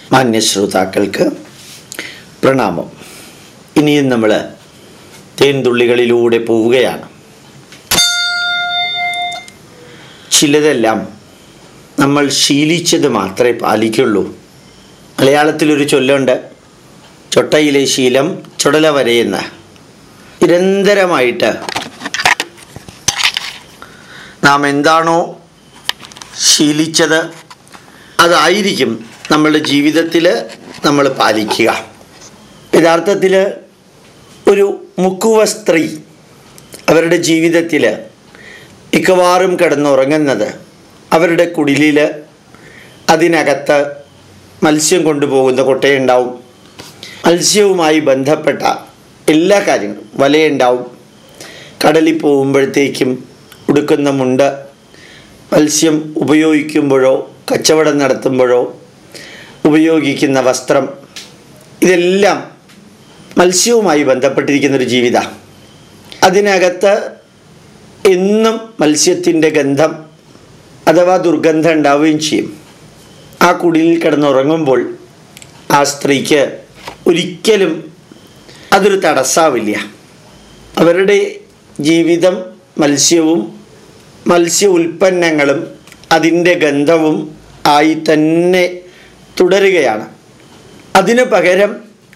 മാന്യശ്രോതാക്കൾക്ക് പ്രണാമം. ഇനിയും നമ്മൾ തേൻതുള്ളികളിലൂടെ പോവുകയാണ്. ചിലതെല്ലാം നമ്മൾ ശീലിച്ചത് മാത്രമേ പാലിക്കുള്ളൂ. മലയാളത്തിലൊരു ചൊല്ലുണ്ട്, ചൊട്ടയിലെ ശീലം ചുടല വരെയെന്ന. നിരന്തരമായിട്ട് നാം എന്താണോ ശീലിച്ചത് അതായിരിക്കും നമ്മളുടെ ജീവിതത്തിൽ നമ്മൾ പാലിക്കുക. യഥാർത്ഥത്തിൽ ഒരു മുക്കുവ സ്ത്രീ അവരുടെ ജീവിതത്തിൽ മിക്കവാറും കിടന്നുറങ്ങുന്നത് അവരുടെ കുടിലിൽ അതിനകത്ത് മത്സ്യം കൊണ്ടുപോകുന്ന കൊട്ടയുണ്ടാവും, മത്സ്യവുമായി ബന്ധപ്പെട്ട എല്ലാ കാര്യങ്ങളും, വലയുണ്ടാവും, കടലിൽ പോകുമ്പോഴത്തേക്കും ഉടുക്കുന്ന മുണ്ട്, മത്സ്യം ഉപയോഗിക്കുമ്പോഴോ കച്ചവടം നടത്തുമ്പോഴോ ഉപയോഗിക്കുന്ന വസ്ത്രം, ഇതെല്ലാം മത്സ്യവുമായി ബന്ധപ്പെട്ടിരിക്കുന്നൊരു ജീവിതമാണ്. അതിനകത്ത് എന്നും മത്സ്യത്തിൻ്റെ ഗന്ധം അഥവാ ദുർഗന്ധം ഉണ്ടാവുകയും ചെയ്യും. ആ കുടിലിൽ കിടന്നുറങ്ങുമ്പോൾ ആ സ്ത്രീക്ക് ഒരിക്കലും അതൊരു തടസ്സമാവില്ല. അവരുടെ ജീവിതം മത്സ്യവും മത്സ്യ ഉൽപ്പന്നങ്ങളും അതിൻ്റെ ഗന്ധവും ആയി തന്നെ തുടരുകയാണ്. അതിനു പകരം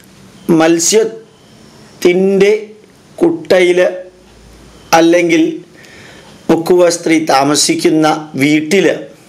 മത്സ്യത്തിൻ്റെ കുട്ടയിൽ അല്ലെങ്കിൽ മുക്കുവ സ്ത്രീ താമസിക്കുന്ന വീട്ടിൽ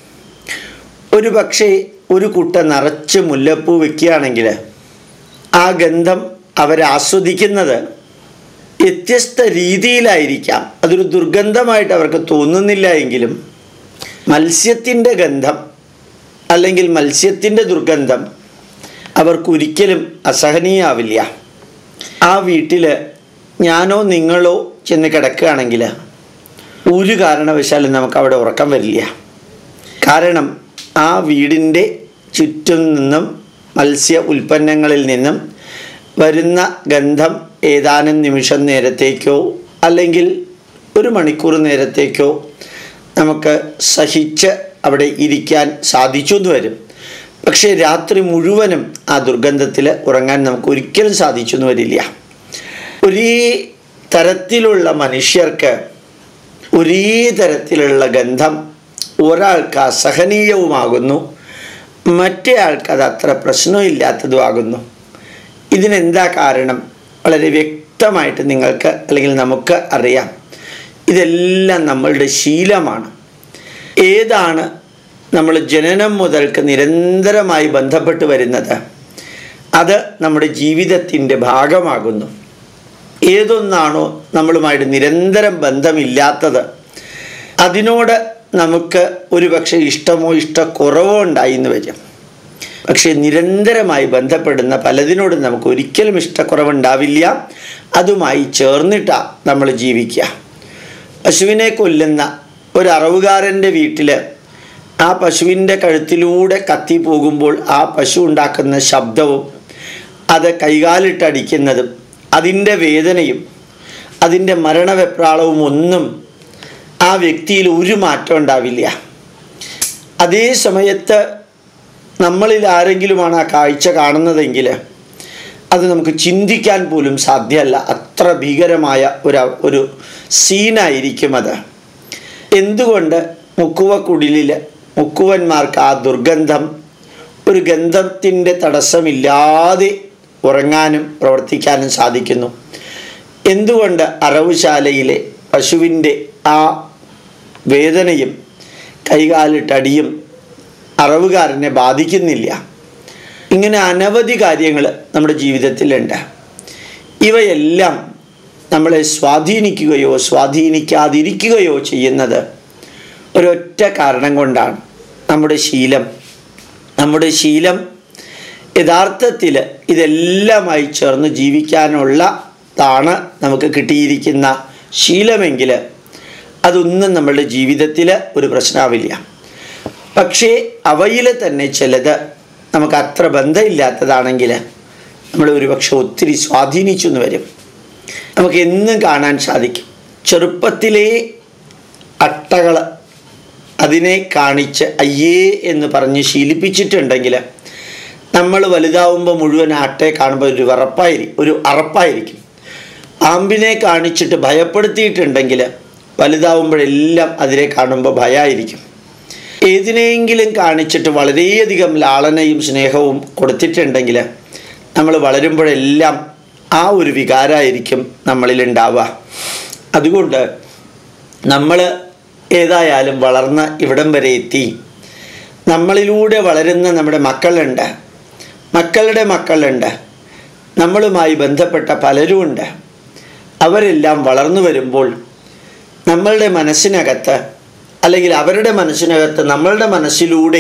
ഒരു പക്ഷേ ഒരു കുട്ട നിറച്ച് മുല്ലപ്പൂ വയ്ക്കുകയാണെങ്കിൽ ആ ഗന്ധം അവരാസ്വദിക്കുന്നത് വ്യത്യസ്ത രീതിയിലായിരിക്കാം. അതൊരു ദുർഗന്ധമായിട്ട് അവർക്ക് തോന്നുന്നില്ല എങ്കിലും മത്സ്യത്തിൻ്റെ ഗന്ധം അല്ലെങ്കിൽ മത്സ്യത്തിൻ്റെ ദുർഗന്ധം അവർക്കൊരിക്കലും അസഹനീയാവില്ല. ആ വീട്ടിൽ ഞാനോ നിങ്ങളോ ചെന്ന് കിടക്കുകയാണെങ്കിൽ ഒരു കാരണവശാലും നമുക്ക് അവിടെ ഉറക്കം വരില്ല. കാരണം ആ വീടിൻ്റെ ചുറ്റും നിന്നും മത്സ്യ ഉൽപ്പന്നങ്ങളിൽ നിന്നും വരുന്ന ഗന്ധം ഏതാനും നിമിഷം നേരത്തേക്കോ അല്ലെങ്കിൽ ഒരു മണിക്കൂർ നേരത്തേക്കോ നമുക്ക് സഹിച്ച് അവിടെ ഇരിക്കാൻ സാധിച്ചു എന്ന് വരും. പക്ഷേ രാത്രി മുഴുവനും ആ ദുർഗന്ധത്തിൽ ഉറങ്ങാൻ നമുക്ക് ഒരിക്കലും സാധിച്ചു എന്ന് വരില്ല. ഒരേ തരത്തിലുള്ള മനുഷ്യർക്ക് ഒരേ തരത്തിലുള്ള ഗന്ധം ഒരാൾക്ക് അസഹനീയവുമാകുന്നു, മറ്റേ ആൾക്ക് അത് അത്ര പ്രശ്നമില്ലാത്തതുമാകുന്നു. ഇതിനെന്താ കാരണം? വളരെ വ്യക്തമായിട്ട് നിങ്ങൾക്ക് അല്ലെങ്കിൽ നമുക്ക് അറിയാം. ഇതെല്ലാം നമ്മളുടെ ശീലമാണ്. ഏതാണ് നമ്മൾ ജനനം മുതൽക്ക് നിരന്തരമായി ബന്ധപ്പെട്ട് വരുന്നത് അത് നമ്മുടെ ജീവിതത്തിൻ്റെ ഭാഗമാകുന്നു. ഏതൊന്നാണോ നമ്മളുമായിട്ട് നിരന്തരം ബന്ധമില്ലാത്തത് അതിനോട് നമുക്ക് ഒരുപക്ഷെ ഇഷ്ടമോ ഇഷ്ടക്കുറവോ ഉണ്ടായി എന്ന് വരും. പക്ഷേ നിരന്തരമായി ബന്ധപ്പെടുന്ന പലതിനോടും നമുക്ക് ഒരിക്കലും ഇഷ്ടക്കുറവുണ്ടാവില്ല. അതുമായി ചേർന്നിട്ടാണ് നമ്മൾ ജീവിക്കുക. പശുവിനെ കൊല്ലുന്ന ഒരു അറവുകാരൻ്റെ വീട്ടിൽ ആ പശുവിൻ്റെ കഴുത്തിലൂടെ കത്തി പോകുമ്പോൾ ആ പശു ഉണ്ടാക്കുന്ന ശബ്ദവും അത് കൈകാലിട്ടടിക്കുന്നതും അതിൻ്റെ വേദനയും അതിൻ്റെ മരണവെപ്രാളവും ഒന്നും ആ വ്യക്തിയിൽ ഒരു മാറ്റം ഉണ്ടാവില്ല. അതേ സമയത്ത് നമ്മളിൽ ആരെങ്കിലുമാണ് ആ കാഴ്ച കാണുന്നതെങ്കിൽ അത് നമുക്ക് ചിന്തിക്കാൻ പോലും സാധ്യമല്ല. അത്ര ഭീകരമായ ഒരു സീനായിരിക്കും അത്. എന്തുകൊണ്ട് മുക്കുവ കുടിലിൽ മുക്കുവന്മാർക്ക് ആ ദുർഗന്ധം ഒരു ഗന്ധത്തിൻ്റെ തടസ്സമില്ലാതെ ഉറങ്ങാനും പ്രവർത്തിക്കാനും സാധിക്കുന്നു? എന്തുകൊണ്ട് അറവുശാലയിലെ പശുവിൻ്റെ ആ വേദനയും കൈകാലിട്ടടിയും അറവുകാരനെ ബാധിക്കുന്നില്ല? ഇങ്ങനെ അനവധി കാര്യങ്ങൾ നമ്മുടെ ജീവിതത്തിലുണ്ട്. ഇവയെല്ലാം നമ്മളെ സ്വാധീനിക്കുകയോ സ്വാധീനിക്കാതിരിക്കുകയോ ചെയ്യുന്നത് ഒരൊറ്റ കാരണം കൊണ്ടാണ്. നമ്മുടെ ശീലം യഥാർത്ഥത്തിൽ ഇതെല്ലാമായി ചേർന്ന് ജീവിക്കാനുള്ളതാണ് നമുക്ക് കിട്ടിയിരിക്കുന്ന ശീലമെങ്കിൽ അതൊന്നും നമ്മളുടെ ജീവിതത്തിൽ ഒരു പ്രശ്നമാവില്ല. പക്ഷേ അവയിൽ തന്നെ ചിലത് നമുക്ക് അത്ര ബന്ധമില്ലാത്തതാണെങ്കിൽ നമ്മൾ ഒരുപക്ഷെ ഒത്തിരി സ്വാധീനിച്ചു എന്ന് വരും. നമുക്ക് എന്നും കാണാൻ സാധിക്കും. ചെറുപ്പത്തിലേ അട്ടകൾ അതിനെ കാണിച്ച് അയ്യേ എന്ന് പറഞ്ഞ് ശീലിപ്പിച്ചിട്ടുണ്ടെങ്കിൽ നമ്മൾ വലുതാവുമ്പോൾ മുഴുവൻ ആട്ടെ കാണുമ്പോൾ ഒരു അറപ്പായിരിക്കും. പാമ്പിനെ കാണിച്ചിട്ട് ഭയപ്പെടുത്തിയിട്ടുണ്ടെങ്കിൽ വലുതാവുമ്പോഴെല്ലാം അതിനെ കാണുമ്പോൾ ഭയമായിരിക്കും. ഏതിനെങ്കിലും കാണിച്ചിട്ട് വളരെയധികം ലാളനയും സ്നേഹവും കൊടുത്തിട്ടുണ്ടെങ്കിൽ നമ്മൾ വളരുമ്പോഴെല്ലാം ആ ഒരു വികാരമായിരിക്കും നമ്മളിലുണ്ടാവുക. അതുകൊണ്ട് നമ്മൾ ഏതായാലും വളർന്ന് ഇവിടം വരെ എത്തി. നമ്മളിലൂടെ വളരുന്ന നമ്മുടെ മക്കളുണ്ട്, മക്കളുടെ മക്കളുണ്ട്, നമ്മളുമായി ബന്ധപ്പെട്ട പലരുമുണ്ട്. അവരെല്ലാം വളർന്നു വരുമ്പോൾ നമ്മളുടെ മനസ്സിനകത്ത് അല്ലെങ്കിൽ അവരുടെ മനസ്സിനകത്ത് നമ്മളുടെ മനസ്സിലൂടെ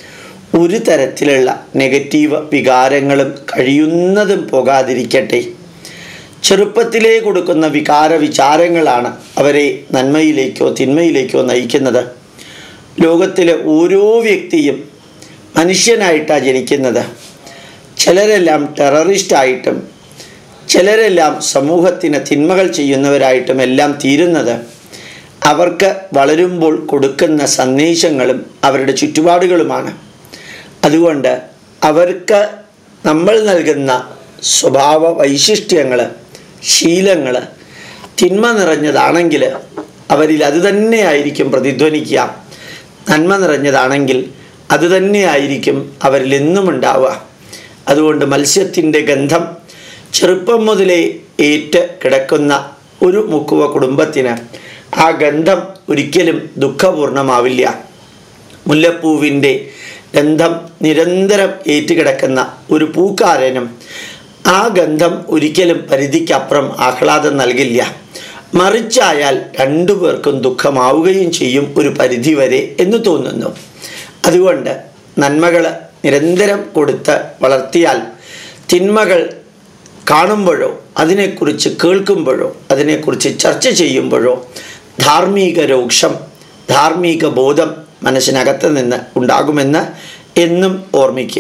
ഒരു തരത്തിലുള്ള നെഗറ്റീവ് വികാരങ്ങളും കഴിയുന്നതും പോകാതിരിക്കട്ടെ. ചെറുപ്പത്തിലേ കൊടുക്കുന്ന വിചാരങ്ങളാണ് അവരെ നന്മയിലേക്കോ തിന്മയിലേക്കോ നയിക്കുന്നത്. ലോകത്തിലെ ഓരോ വ്യക്തിയും മനുഷ്യനായിട്ടാണ് ജനിക്കുന്നത്. ചിലരെല്ലാം ടെററിസ്റ്റായിട്ടും ചിലരെല്ലാം സമൂഹത്തിന് തിന്മകൾ ചെയ്യുന്നവരായിട്ടും എല്ലാം തീരുന്നത് അവർക്ക് വളരുമ്പോൾ കൊടുക്കുന്ന സന്ദേശങ്ങളും അവരുടെ ചുറ്റുപാടുകളുമാണ്. അതുകൊണ്ട് അവർക്ക് നമ്മൾ നൽകുന്ന സ്വഭാവ വൈശിഷ്ട്യങ്ങൾ, ശീലങ്ങൾ തിന്മ നിറഞ്ഞതാണെങ്കിൽ അവരിൽ അതുതന്നെയായിരിക്കും പ്രതിധ്വനിക്കുക. നന്മ നിറഞ്ഞതാണെങ്കിൽ അതുതന്നെയായിരിക്കും അവരിൽ എന്നും ഉണ്ടാവുക. അതുകൊണ്ട് മത്സ്യത്തിൻ്റെ ഗന്ധം ചെറുപ്പം മുതലേ ഏറ്റ് കിടക്കുന്ന ഒരു മുക്കുവ കുടുംബത്തിന് ആ ഗന്ധം ഒരിക്കലും ദുഃഖപൂർണമാവില്ല. മുല്ലപ്പൂവിൻ്റെ ഗന്ധം നിരന്തരം ഏറ്റുകിടക്കുന്ന ഒരു പൂക്കാരനും ആ ഗന്ധം ഒരിക്കലും പരിധിക്കപ്പുറം ആഹ്ലാദം നൽകില്ല. മറിച്ചായാൽ രണ്ടുപേർക്കും ദുഃഖമാവുകയും ചെയ്യും ഒരു പരിധിവരെ എന്ന് തോന്നുന്നു. അതുകൊണ്ട് നന്മകൾ നിരന്തരം കൊടുത്ത് വളർത്തിയാൽ തിന്മകൾ കാണുമ്പോഴോ അതിനെക്കുറിച്ച് കേൾക്കുമ്പോഴോ അതിനെക്കുറിച്ച് ചർച്ച ചെയ്യുമ്പോഴോ ധാർമ്മിക രോക്ഷം, ധാർമ്മിക ബോധം മനസ്സിനകത്ത് നിന്ന് ഉണ്ടാകുമെന്ന് എന്നും ഓർമ്മിക്കുക.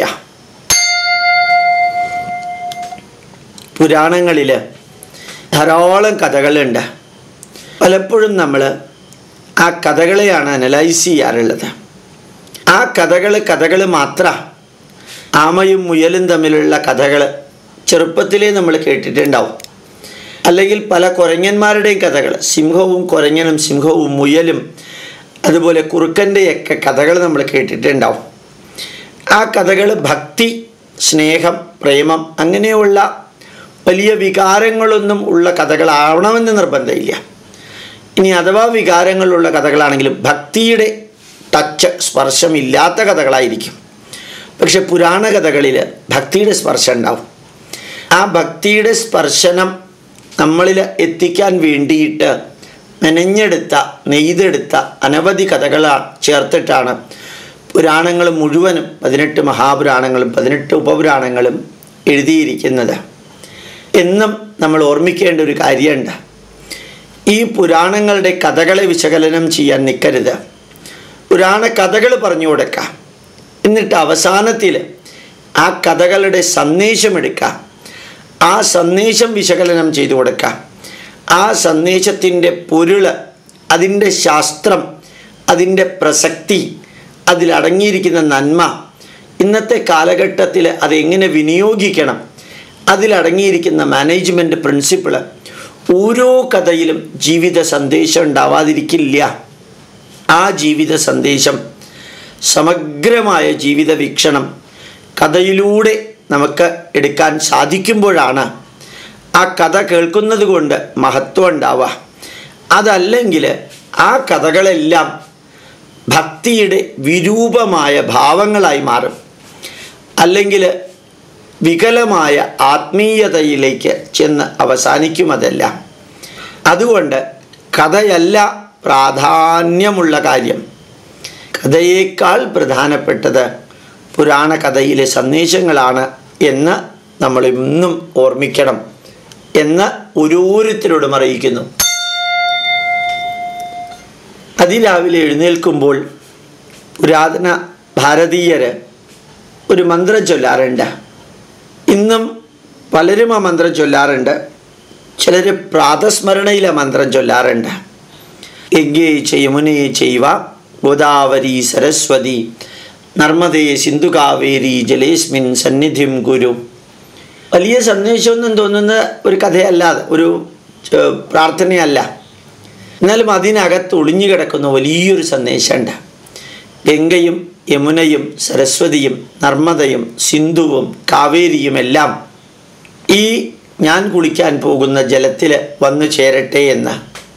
പുരാണങ്ങളിൽ ധാരാളം കഥകളുണ്ട്. പലപ്പോഴും നമ്മൾ ആ കഥകളെയാണ് അനലൈസ് ചെയ്യാറുള്ളത്. ആ കഥകൾ മാത്രം. ആമയും മുയലും തമ്മിലുള്ള കഥകൾ ചെറുപ്പത്തിലേ നമ്മൾ കേട്ടിട്ടുണ്ടാവും. അല്ലെങ്കിൽ പല കുരങ്ങന്മാരുടെയും കഥകൾ, സിംഹവും കുരങ്ങനും സിംഹവും മുയലും അതുപോലെ കുറുക്കൻ്റെയൊക്കെ കഥകൾ നമ്മൾ കേട്ടിട്ടുണ്ടാവും. ആ കഥകൾ ഭക്തി, സ്നേഹം, പ്രേമം അങ്ങനെയുള്ള വലിയ വികാരങ്ങളൊന്നും ഉള്ള കഥകളാവണമെന്ന് നിർബന്ധമില്ല. ഇനി അഥവാ വികാരങ്ങളുള്ള കഥകളാണെങ്കിലും ഭക്തിയുടെ ടച്ച്, സ്പർശമില്ലാത്ത കഥകളായിരിക്കും. പക്ഷെ പുരാണ കഥകളിൽ ഭക്തിയുടെ സ്പർശം ഉണ്ടാവും. ആ ഭക്തിയുടെ സ്പർശനം നമ്മളിൽ എത്തിക്കാൻ വേണ്ടിയിട്ട് നെയ്തെടുത്ത അനവധി കഥകൾ ചേർത്തിട്ടാണ് പുരാണങ്ങൾ മുഴുവനും 18 മഹാപുരാണങ്ങളും 18 ഉപപുരാണങ്ങളും എഴുതിയിരിക്കുന്നത്. എന്നും നമ്മൾ ഓർമ്മിക്കേണ്ട ഒരു കാര്യമുണ്ട്. ഈ പുരാണങ്ങളുടെ കഥകളെ വിശകലനം ചെയ്യാൻ നിൽക്കരുത്. പുരാണ കഥകൾ പറഞ്ഞു കൊടുക്കാം. എന്നിട്ട് അവസാനത്തിൽ ആ കഥകളുടെ സന്ദേശമെടുക്കാം. ആ സന്ദേശം വിശകലനം ചെയ്തു കൊടുക്കാം. ആ സന്ദേശത്തിൻ്റെ പൊരുള്, അതിൻ്റെ ശാസ്ത്രം, അതിൻ്റെ പ്രസക്തി, അതിലടങ്ങിയിരിക്കുന്ന നന്മ, ഇന്നത്തെ കാലഘട്ടത്തിൽ അതെങ്ങനെ വിനിയോഗിക്കണം, അതിലടങ്ങിയിരിക്കുന്ന മാനേജ്മെൻറ്റ് പ്രിൻസിപ്പിള്, ഓരോ കഥയിലും ജീവിത സന്ദേശം ഉണ്ടാവാതിരിക്കില്ല. ആ ജീവിത സന്ദേശം, സമഗ്രമായ ജീവിത വീക്ഷണം കഥയിലൂടെ നമുക്ക് എടുക്കാൻ സാധിക്കുമ്പോഴാണ് ആ കഥ കേൾക്കുന്നത് കൊണ്ട് മഹത്വം ഉണ്ടാവുക. അതല്ലെങ്കിൽ ആ കഥകളെല്ലാം ഭക്തിയുടെ വിരൂപമായ ഭാവങ്ങളായി മാറും. അല്ലെങ്കിൽ വികലമായ ആത്മീയതയിലേക്ക് ചെന്ന് അവസാനിക്കും അതെല്ലാം. അതുകൊണ്ട് കഥയല്ല പ്രാധാന്യമുള്ള കാര്യം. കഥയേക്കാൾ പ്രധാനപ്പെട്ടത് പുരാണ കഥയിലെ സന്ദേശങ്ങളാണ് എന്ന് നമ്മൾ ഇന്നും ഓർമ്മിക്കണം എന്ന് ഓരോരുത്തരോടും അറിയിക്കുന്നു. അതിരാവിലെ എഴുന്നേൽക്കുമ്പോൾ പുരാതന ഭാരതീയർ ഒരു മന്ത്രം ചൊല്ലാറുണ്ട്. ഇന്നും പലരും ആ മന്ത്രം ചൊല്ലാറുണ്ട്. ചിലർ പ്രാതസ്മരണയിലെ മന്ത്രം ചൊല്ലാറുണ്ട്. ഗംഗേ ച യമുനേ ചൈവ ഗോദാവരി സരസ്വതി നർമ്മദേ സിന്ധു കാവേരി ജലേസ്മിൻ സന്നിധിം കുരു. വലിയ സന്ദേശമൊന്നും തോന്നുന്ന ഒരു കഥയല്ലാതെ, ഒരു പ്രാർത്ഥനയല്ല. എന്നാലും അതിനകത്ത് ഒളിഞ്ഞു കിടക്കുന്ന വലിയൊരു സന്ദേശമുണ്ട്. ഗംഗയും യമുനയും സരസ്വതിയും നർമ്മദയും സിന്ധുവും കാവേരിയും എല്ലാം ഈ ഞാൻ കുളിക്കാൻ പോകുന്ന ജലത്തിൽ വന്നു ചേരട്ടെ എന്ന്.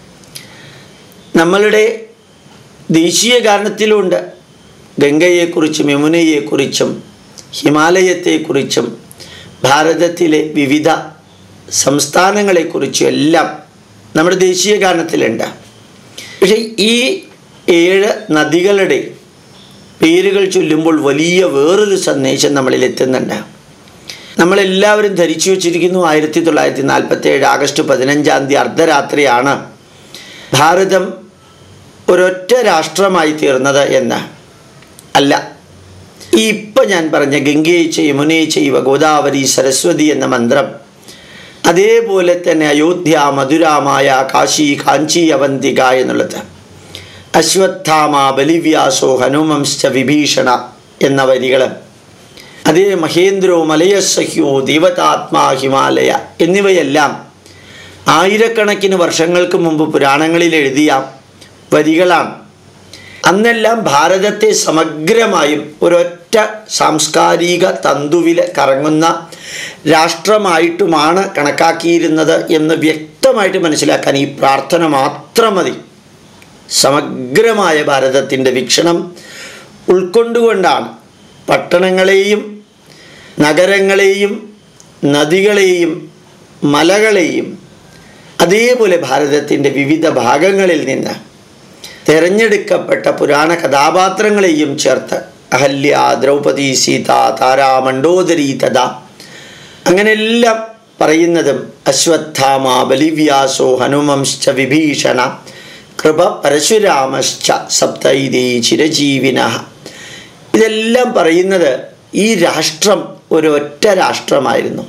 നമ്മളുടെ ദേശീയ ഗാനത്തിലുണ്ട് ഗംഗയെക്കുറിച്ചും യമുനയെക്കുറിച്ചും ഹിമാലയത്തെക്കുറിച്ചും ഭാരതത്തിലെ വിവിധ സംസ്ഥാനങ്ങളെക്കുറിച്ചും എല്ലാം നമ്മുടെ ദേശീയ ഗാനത്തിലുണ്ട്. പക്ഷേ ഈ 7 നദികളുടെ പേരുകൾ ചൊല്ലുമ്പോൾ വലിയ വേറൊരു സന്ദേശം നമ്മളിൽ എത്തുന്നുണ്ട്. നമ്മളെല്ലാവരും ധരിച്ചു വച്ചിരിക്കുന്നു 1947 ആഗസ്റ്റ് 15 അർദ്ധരാത്രിയാണ് ഭാരതം ഒരൊറ്റ രാഷ്ട്രമായി തീർന്നത് എന്ന്. അല്ല, ഈ ഇപ്പം ഞാൻ പറഞ്ഞ ഗംഗയെ യമുനയെ ചൈവ ഗോദാവരി സരസ്വതി എന്ന മന്ത്രം, അതേപോലെ തന്നെ അയോധ്യ മധുരാമായ കാശി കാഞ്ചി അവന്തിക എന്നുള്ളത്, അശ്വത്ഥാമ ബലിവ്യാസോ ഹനുമംശ്ച വിഭീഷണ എന്ന വരികൾ, അതേ മഹേന്ദ്രോ മലയസഹ്യോ ദേവതാത്മാ ഹിമാലയ എന്നിവയെല്ലാം ആയിരക്കണക്കിന് വർഷങ്ങൾക്ക് മുമ്പ് പുരാണങ്ങളിൽ എഴുതിയ വരികളാണ്. അന്നെല്ലാം ഭാരതത്തെ സമഗ്രമായും ഒരൊറ്റ സാംസ്കാരിക തന്തുവിൽ കറങ്ങുന്ന രാഷ്ട്രമായിട്ടുമാണ് കണക്കാക്കിയിരുന്നത് എന്ന് വ്യക്തമായിട്ട് മനസ്സിലാക്കാൻ ഈ പ്രാർത്ഥന മാത്രം മതി. സമഗ്രമായ ഭാരതത്തിൻ്റെ വീക്ഷണം ഉൾക്കൊണ്ടുകൊണ്ടാണ് പട്ടണങ്ങളെയും നഗരങ്ങളെയും നദികളെയും മലകളെയും അതേപോലെ ഭാരതത്തിൻ്റെ വിവിധ ഭാഗങ്ങളിൽ നിന്ന് തിരഞ്ഞെടുക്കപ്പെട്ട പുരാണ കഥാപാത്രങ്ങളെയും ചേർത്ത് അഹല്യ, ദ്രൗപദി, സീത, താര, മണ്ഡോദരി തഥ അങ്ങനെയെല്ലാം പറയുന്നതും അശ്വത്ഥാമ ബലിവ്യാസോ ഹനുമംശ്ച വിഭീഷണ കൃപ പരശുരാമശ്ച സപ്തൈതേ ചിരജീവിന. ഇതെല്ലാം പറയുന്നത് ഈ രാഷ്ട്രം ഒരൊറ്റ രാഷ്ട്രമായിരുന്നു.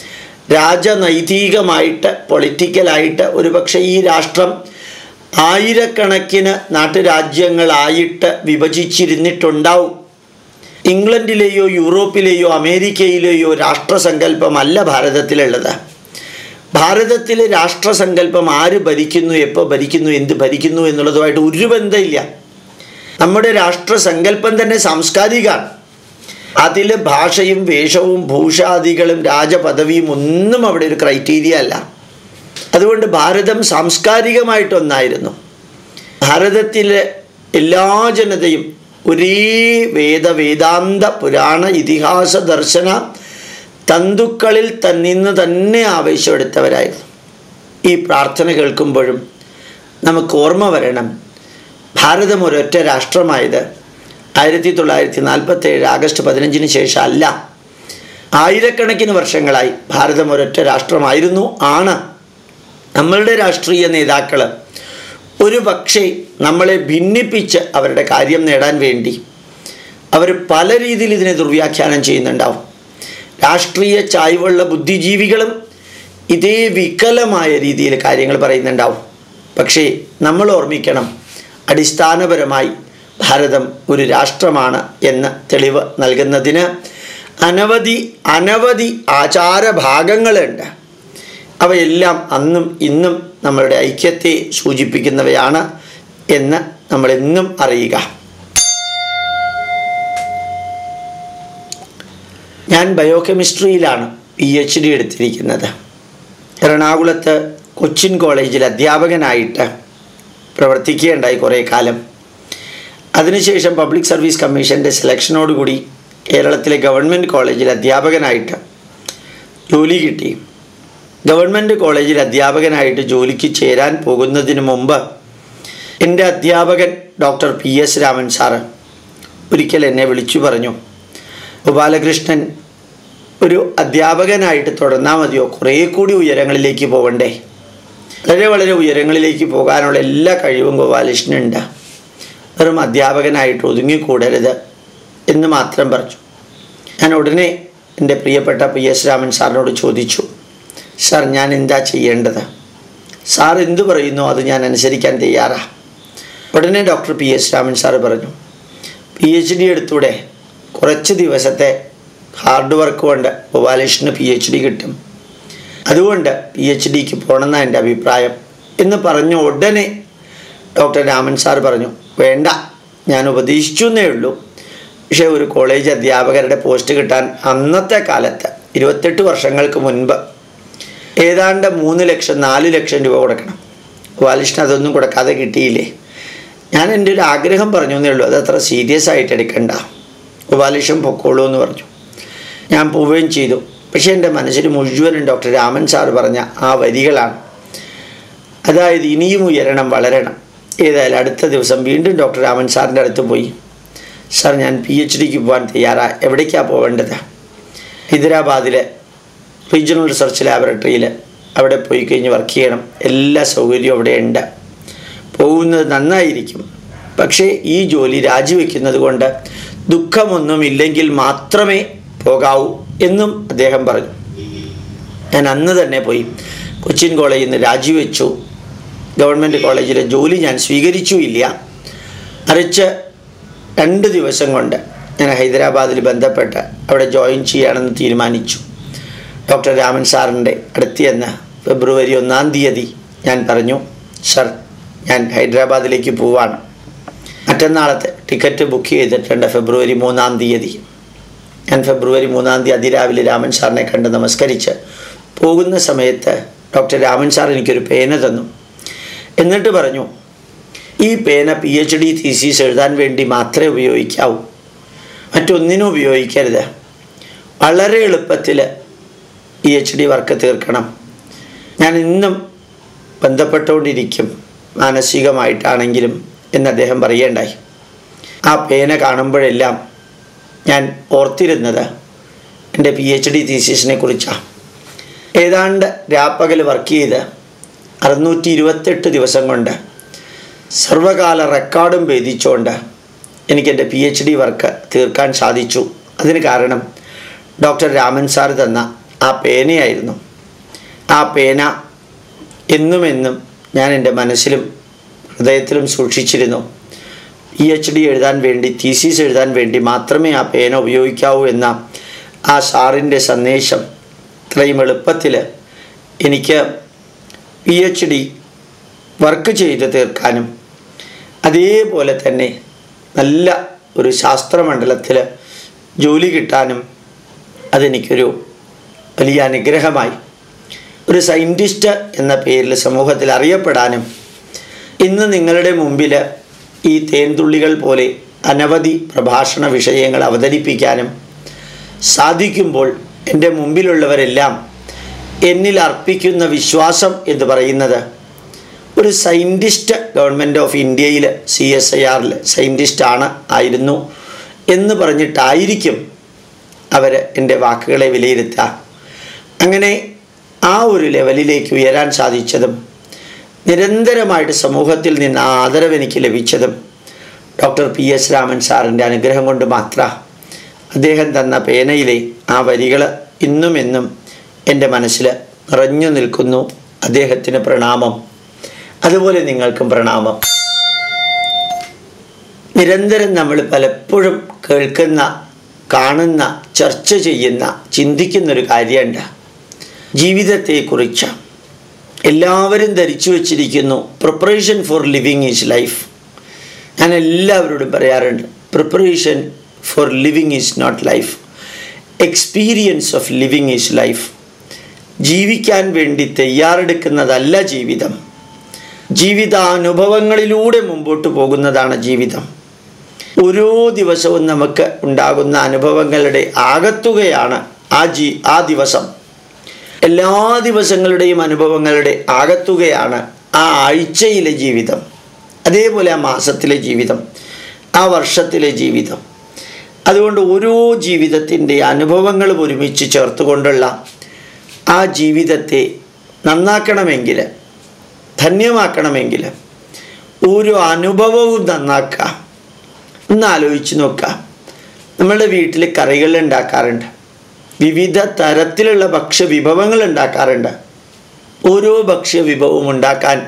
രാജനൈതികമായിട്ട് പൊളിറ്റിക്കലായിട്ട് ഒരുപക്ഷെ ഈ രാഷ്ട്രം ആയിരക്കണക്കിന് നാട്ടുരാജ്യങ്ങളായിട്ട് വിഭജിച്ചിരുന്നിട്ടുണ്ടാവും. ഇംഗ്ലണ്ടിലെയോ യൂറോപ്പിലെയോ അമേരിക്കയിലെയോ രാഷ്ട്രസങ്കല്പമല്ല ഭാരതത്തിലുള്ളത്. ഭാരതത്തിലെ രാഷ്ട്രസങ്കല്പം ആര് ഭരിക്കുന്നു, എപ്പോൾ ഭരിക്കുന്നു, എന്ത് ഭരിക്കുന്നു എന്നുള്ളതുമായിട്ട് ഒരു ബന്ധമില്ല. നമ്മുടെ രാഷ്ട്രസങ്കല്പം തന്നെ സാംസ്കാരികമാണ്. അതിൽ ഭാഷയും വേഷവും ഭൂഷാദികളും രാജപദവിയും ഒന്നും അവിടെ ഒരു ക്രൈറ്റീരിയ അല്ല. അതുകൊണ്ട് ഭാരതം സാംസ്കാരികമായിട്ടൊന്നായിരുന്നു. ഭാരതത്തിലെ എല്ലാ ജനതയും ഒരേ വേദാന്ത പുരാണ ഇതിഹാസ ദർശന തന്തുക്കളിൽ നിന്ന് തന്നെ ആവേശമെടുത്തവരായിരുന്നു. ഈ പ്രാർത്ഥന കേൾക്കുമ്പോഴും നമുക്ക് ഓർമ്മ വരണം, ഭാരതം ഒരൊറ്റ രാഷ്ട്രമായത് 1947 ആഗസ്റ്റ് 15 ശേഷം അല്ല. ആയിരക്കണക്കിന് വർഷങ്ങളായി ഭാരതം ഒരൊറ്റ രാഷ്ട്രമായിരുന്നു, ആണ്. നമ്മളുടെ രാഷ്ട്രീയ നേതാക്കൾ ഒരു പക്ഷേ നമ്മളെ ഭിന്നിപ്പിച്ച് അവരുടെ കാര്യം നേടാൻ വേണ്ടി അവർ പല രീതിയിൽ ഇതിനെ ദുർവ്യാഖ്യാനം ചെയ്യുന്നുണ്ടാവും. രാഷ്ട്രീയ ചായ്വുള്ള ബുദ്ധിജീവികളും ഇതേ വികലമായ രീതിയിൽ കാര്യങ്ങൾ പറയുന്നുണ്ടാവും. പക്ഷേ നമ്മൾ ഓർമ്മിക്കണം, അടിസ്ഥാനപരമായി ഭാരതം ഒരു രാഷ്ട്രമാണ് എന്ന തെളിവ് നൽകുന്നതിന് അനവധി ആചാരഭാഗങ്ങളുണ്ട്. അവയെല്ലാം അന്നും ഇന്നും നമ്മളുടെ ഐക്യത്തെ സൂചിപ്പിക്കുന്നവയാണ് എന്ന് നമ്മളെന്നും അറിയുക. ഞാൻ ബയോകെമിസ്ട്രിയിലാണ് PhD എടുത്തിരിക്കുന്നത്. എറണാകുളത്ത് കൊച്ചിൻ കോളേജിൽ അധ്യാപകനായിട്ട് പ്രവർത്തിക്കുകയുണ്ടായി കുറേ കാലം. അതിനുശേഷം പബ്ലിക് സർവീസ് കമ്മീഷൻ്റെ സെലക്ഷനോടുകൂടി കേരളത്തിലെ ഗവൺമെൻറ് കോളേജിൽ അധ്യാപകനായിട്ട് ജോലി കിട്ടി. ഗവൺമെൻറ് കോളേജിൽ അധ്യാപകനായിട്ട് ജോലിക്ക് ചേരാൻ പോകുന്നതിന് മുമ്പ് എൻ്റെ അധ്യാപകൻ ഡോക്ടർ PS രാമൻ സാറ് ഒരിക്കൽ എന്നെ വിളിച്ചു പറഞ്ഞു, ഗോപാലകൃഷ്ണൻ ഒരു അധ്യാപകനായിട്ട് തുടർന്നാൽ മതിയോ? കുറേ കൂടി ഉയരങ്ങളിലേക്ക് പോകണ്ടേ? വളരെ ഉയരങ്ങളിലേക്ക് പോകാനുള്ള എല്ലാ കഴിവും ഗോപാലകൃഷ്ണനുണ്ട്. വെറും അധ്യാപകനായിട്ട് ഒതുങ്ങിക്കൂടരുത് എന്ന് മാത്രം പറഞ്ഞു. ഞാൻ ഉടനെ എൻ്റെ പ്രിയപ്പെട്ട PS രാമൻ സാറിനോട് ചോദിച്ചു, സാർ ഞാൻ എന്താ ചെയ്യേണ്ടത്? സാർ എന്തു പറയുന്നു അത് ഞാൻ അനുസരിക്കാൻ തയ്യാറാണ്. ഉടനെ ഡോക്ടർ PS രാമൻ സാറ് പറഞ്ഞു, PhD എടുത്തൂടെ? കുറച്ച് ദിവസത്തെ ഹാർഡ് വർക്ക് കൊണ്ട് ഗോപാലകൃഷ്ണന് PhD കിട്ടും, അതുകൊണ്ട് PhDക്ക് പോകണമെന്നാണ് എൻ്റെ അഭിപ്രായം എന്ന് പറഞ്ഞ ഉടനെ ഡോക്ടർ രാമൻ സാർ പറഞ്ഞു, വേണ്ട, ഞാൻ ഉപദേശിച്ചു എന്നേ ഉള്ളൂ, പക്ഷേ ഒരു കോളേജ് അധ്യാപകരുടെ പോസ്റ്റ് കിട്ടാൻ അന്നത്തെ കാലത്ത് 28 വർഷങ്ങൾക്ക് മുൻപ് ഏതാണ്ട് 3 ലക്ഷം 4 ലക്ഷം രൂപ കൊടുക്കണം. ഗോപാലകൃഷ്ണൻ അതൊന്നും കൊടുക്കാതെ കിട്ടിയില്ലേ. ഞാൻ എൻ്റെ ഒരു ആഗ്രഹം പറഞ്ഞു എന്നേ ഉള്ളൂ, അത് അത്ര സീരിയസ് ആയിട്ട് എടുക്കണ്ട, ഗോപാലകൃഷ്ണൻ പൊക്കോളൂ എന്ന് പറഞ്ഞു. ഞാൻ പോവുകയും ചെയ്തു. പക്ഷേ എൻ്റെ മനസ്സിൽ മുഴുവനും ഡോക്ടർ രാമൻ സാർ പറഞ്ഞ ആ വരികളാണ്. അതായത് ഇനിയും ഉയരണം, വളരണം. ഏതായാലും അടുത്ത ദിവസം വീണ്ടും ഡോക്ടർ രാമൻ സാറിൻ്റെ അടുത്ത് പോയി. സാർ, ഞാൻ PhDക്ക് പോകാൻ തയ്യാറാണ്, എവിടേക്കാണ് പോവേണ്ടത്? ഹൈദരാബാദിലെ റീജിയണൽ റിസർച്ച് ലാബറട്ടറിയിൽ അവിടെ പോയി കഴിഞ്ഞ് വർക്ക് ചെയ്യണം, എല്ലാ സൗകര്യവും അവിടെ ഉണ്ട്, പോകുന്നത് നന്നായിരിക്കും, പക്ഷേ ഈ ജോലി രാജിവെക്കുന്നത് കൊണ്ട് ദുഃഖമൊന്നുമില്ലെങ്കിൽ മാത്രമേ പോകാവൂ എന്നും അദ്ദേഹം പറഞ്ഞു. ഞാൻ അന്ന് തന്നെ പോയി കൊച്ചിൻ കോളേജിൽ നിന്ന് രാജിവെച്ചു. ഗവൺമെൻറ് കോളേജിലെ ജോലി ഞാൻ സ്വീകരിച്ചുമില്ല, മറിച്ച് 2 ദിവസം കൊണ്ട് ഞാൻ ഹൈദരാബാദിൽ ബന്ധപ്പെട്ട് അവിടെ ജോയിൻ ചെയ്യാനെന്ന് തീരുമാനിച്ചു. ഡോക്ടർ രാമൻ സാറിൻ്റെ അടുത്ത് ചെന്ന് ഫെബ്രുവരി 1-ാം തീയതി ഞാൻ പറഞ്ഞു, സർ, ഞാൻ ഹൈദരാബാദിലേക്ക് പോവാണ്, മറ്റന്നാളത്തെ ടിക്കറ്റ് ബുക്ക് ചെയ്തിട്ടുണ്ട് ഫെബ്രുവരി 3-ാം തീയതി. ഞാൻ ഫെബ്രുവരി 3-ാം തീയതി അതിരാവിലെ രാമൻ സാറിനെ കണ്ട് നമസ്കരിച്ച് പോകുന്ന സമയത്ത് ഡോക്ടർ രാമൻ സാർ എനിക്കൊരു പേന തന്നു. എന്നിട്ട് പറഞ്ഞു, ഈ പേന PhD തീസീസ് എഴുതാൻ വേണ്ടി മാത്രമേ ഉപയോഗിക്കാവൂ, മറ്റൊന്നിനും ഉപയോഗിക്കരുത്. വളരെ എളുപ്പത്തിൽ PhD വർക്ക് തീർക്കണം. ഞാൻ ഇന്നും ബന്ധപ്പെട്ടുകൊണ്ടിരിക്കും, മാനസികമായിട്ടാണെങ്കിലും എന്ന് അദ്ദേഹം പറയേണ്ടായി. ആ പേന കാണുമ്പോഴെല്ലാം ഞാൻ ഓർത്തിരുന്നത് എൻ്റെ PhD തീസീസിനെ കുറിച്ചാണ്. ഏതാണ്ട് രാപ്പകൽ വർക്ക് ചെയ്ത് 628 ദിവസം കൊണ്ട് സർവകാല റെക്കോർഡും ഭേദിച്ചുകൊണ്ട് എനിക്കെൻ്റെ PhD വർക്ക് തീർക്കാൻ സാധിച്ചു. അതിന് കാരണം ഡോക്ടർ രാമൻ സാർ തന്ന ആ പേനയായിരുന്നു. ആ പേന എന്നും ഞാൻ എൻ്റെ മനസ്സിലും ഹൃദയത്തിലും സൂക്ഷിച്ചിരുന്നു. PhD എഴുതാൻ വേണ്ടി, തീസീസ് എഴുതാൻ വേണ്ടി മാത്രമേ ആ പേന ഉപയോഗിക്കാവൂ എന്ന ആ സാറിൻ്റെ സന്ദേശം ഇത്രയും എളുപ്പത്തിൽ എനിക്ക് PhD വർക്ക് ചെയ്ത് തീർക്കാനും അതേപോലെ തന്നെ നല്ല ഒരു ശാസ്ത്രമണ്ഡലത്തിൽ ജോലി കിട്ടാനും അതെനിക്കൊരു വലിയ അനുഗ്രഹമായി. ഒരു സയൻറ്റിസ്റ്റ് എന്ന പേരിൽ സമൂഹത്തിൽ അറിയപ്പെടാനും ഇന്ന് നിങ്ങളുടെ മുമ്പിൽ ഈ തേൻതുള്ളികൾ പോലെ അനവധി പ്രഭാഷണ വിഷയങ്ങൾ അവതരിപ്പിക്കാനും സാധിക്കുമ്പോൾ എൻ്റെ മുമ്പിലുള്ളവരെല്ലാം എന്നിൽ അർപ്പിക്കുന്ന വിശ്വാസം എന്ന് പറയുന്നത് ഒരു സയൻറ്റിസ്റ്റ് ഗവൺമെൻറ് ഓഫ് ഇന്ത്യയിൽ CSIRൽ സയൻറ്റിസ്റ്റാണ് ആയിരുന്നു എന്ന് പറഞ്ഞിട്ടായിരിക്കും അവർ എൻ്റെ വാക്കുകളെ വിലയിരുത്തുക. അങ്ങനെ ആ ഒരു ലെവലിലേക്ക് ഉയരാൻ സാധിച്ചതും നിരന്തരമായിട്ട് സമൂഹത്തിൽ നിന്ന് ആ ആദരവ് എനിക്ക് ലഭിച്ചതും ഡോക്ടർ PS രാമൻ സാറിൻ്റെ അനുഗ്രഹം കൊണ്ട് മാത്രമാണ്. അദ്ദേഹം തന്ന പേനയിലെ ആ വരികൾ ഇന്നും എൻ്റെ മനസ്സിൽ നിറഞ്ഞു നിൽക്കുന്നു. അദ്ദേഹത്തിന് പ്രണാമം. അതുപോലെ നിങ്ങൾക്കും പ്രണാമം. നിരന്തരം നമ്മൾ പലപ്പോഴും കേൾക്കുന്ന, കാണുന്ന, ചർച്ച ചെയ്യുന്ന, ചിന്തിക്കുന്നൊരു കാര്യമുണ്ട് ജീവിതത്തെക്കുറിച്ച്. എല്ലാവരും ധരിച്ചു വച്ചിരിക്കുന്നു preparation for living is life. ഞാൻ എല്ലാവരോടും പറയാറുണ്ട്, preparation for living is not life, experience of living is life. ജീവിക്കാൻ വേണ്ടി തയ്യാറെടുക്കുന്നതല്ല ജീവിതം, ജീവിതാനുഭവങ്ങളിലൂടെ മുമ്പോട്ട് പോകുന്നതാണ് ജീവിതം. ഓരോ ദിവസവും നമുക്ക് ഉണ്ടാകുന്ന അനുഭവങ്ങളുടെ ആകത്തുകയാണ് ആ ദിവസം. എല്ലാ ദിവസങ്ങളുടെയും അനുഭവങ്ങളുടെ ആകത്തുകയാണ് ആ ആഴ്ചയിലെ ജീവിതം, അതേപോലെ ആ മാസത്തിലെ ജീവിതം, ആ വർഷത്തിലെ ജീവിതം. അതുകൊണ്ട് ഓരോ ജീവിതത്തിൻ്റെ അനുഭവങ്ങളും ഒരുമിച്ച് ചേർത്തുകൊണ്ടുള്ള ആ ജീവിതത്തെ നന്നാക്കണമെങ്കിൽ, ധന്യമാക്കണമെങ്കിൽ ഓരോ അനുഭവവും നന്നാക്കുക. ഒന്ന് ആലോചിച്ച് നോക്കുക. നമ്മളുടെ വീട്ടിൽ കറികൾ ഉണ്ടാക്കാറുണ്ട്, വിവിധ തരത്തിലുള്ള ഭക്ഷ്യവിഭവങ്ങൾ ഉണ്ടാക്കാറുണ്ട്. ഓരോ ഭക്ഷ്യവിഭവവും ഉണ്ടാക്കാൻ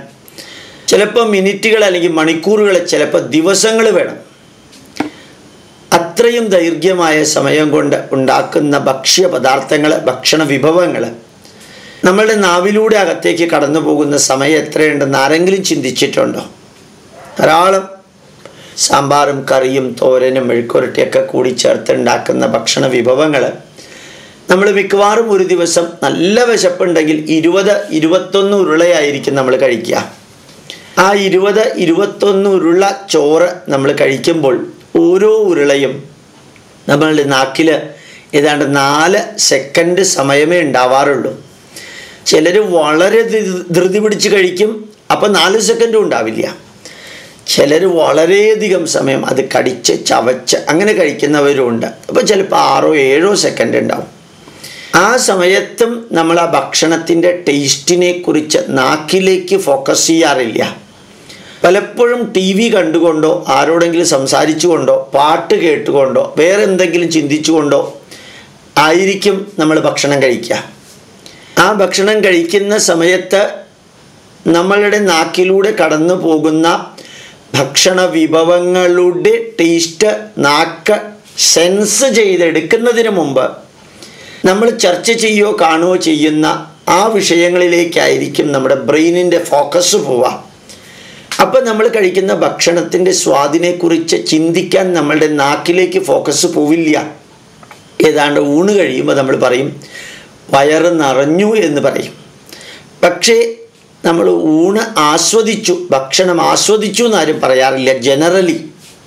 ചിലപ്പോൾ മിനിറ്റുകൾ അല്ലെങ്കിൽ മണിക്കൂറുകൾ, ചിലപ്പോൾ ദിവസങ്ങൾ വേണം. അത്രയും ദൈർഘ്യമായ സമയം കൊണ്ട് ഉണ്ടാക്കുന്ന ഭക്ഷ്യപദാർത്ഥങ്ങൾ, ഭക്ഷണ വിഭവങ്ങൾ നമ്മളുടെ നാവിലൂടെ അകത്തേക്ക് കടന്നു പോകുന്ന സമയം എത്രയുണ്ടെന്ന് ആരെങ്കിലും ചിന്തിച്ചിട്ടുണ്ടോ? ധാരാളം സാമ്പാറും കറിയും തോരനും മെഴുക്കുരട്ടിയൊക്കെ കൂടി ചേർത്തുണ്ടാക്കുന്ന ഭക്ഷണ വിഭവങ്ങൾ നമ്മൾ മിക്കവാറും ഒരു ദിവസം നല്ല വിശപ്പുണ്ടെങ്കിൽ 20-21 ഉരുളയായിരിക്കും നമ്മൾ കഴിക്കുക. ആ 20-21 ഉരുള ചോറ് നമ്മൾ കഴിക്കുമ്പോൾ ഓരോ ഉരുളയും നമ്മളുടെ നാക്കിൽ ഏതാണ്ട് 4 സെക്കൻഡ് സമയമേ ഉണ്ടാവാറുള്ളൂ. ചിലർ വളരെ ധൃതി പിടിച്ച് കഴിക്കും, അപ്പം 4 സെക്കൻഡും ഉണ്ടാവില്ല. ചിലർ വളരെയധികം സമയം അത് കടിച്ച് ചവച്ച് അങ്ങനെ കഴിക്കുന്നവരുമുണ്ട്. അപ്പോൾ ചിലപ്പോൾ 6-7 സെക്കൻഡ് ഉണ്ടാവും. ആ സമയത്തും നമ്മൾ ആ ഭക്ഷണത്തിൻ്റെ ടേസ്റ്റിനെ കുറിച്ച് നാക്കിലേക്ക് ഫോക്കസ് ചെയ്യാറില്ല. പലപ്പോഴും TV കണ്ടുകൊണ്ടോ ആരോടെങ്കിലും സംസാരിച്ചുകൊണ്ടോ പാട്ട് കേട്ടുകൊണ്ടോ വേറെ എന്തെങ്കിലും ചിന്തിച്ചുകൊണ്ടോ ആയിരിക്കും നമ്മൾ ഭക്ഷണം കഴിക്കുക. ആ ഭക്ഷണം കഴിക്കുന്ന സമയത്ത് നമ്മളുടെ നാക്കിലൂടെ കടന്നു പോകുന്ന ഭക്ഷണ വിഭവങ്ങളുടെ ടേസ്റ്റ് നാക്ക് സെൻസ് ചെയ്തെടുക്കുന്നതിന് മുമ്പ് നമ്മൾ ചർച്ച ചെയ്യുകയോ കാണുകയോ ചെയ്യുന്ന ആ വിഷയങ്ങളിലേക്കായിരിക്കും നമ്മുടെ ബ്രെയിനിൻ്റെ ഫോക്കസ് പോവുക. അപ്പം നമ്മൾ കഴിക്കുന്ന ഭക്ഷണത്തിൻ്റെ സ്വാദിനെക്കുറിച്ച് ചിന്തിക്കാൻ നമ്മളുടെ നാക്കിലേക്ക് ഫോക്കസ് പോവില്ല. ഏതാണ്ട് ഊണ് കഴിയുമ്പോൾ നമ്മൾ പറയും വയറ് നിറഞ്ഞു എന്ന് പറയും. പക്ഷേ നമ്മൾ ഊണ് ആസ്വദിച്ചു, ഭക്ഷണം ആസ്വദിച്ചു എന്നാരും പറയാറില്ല ജനറലി.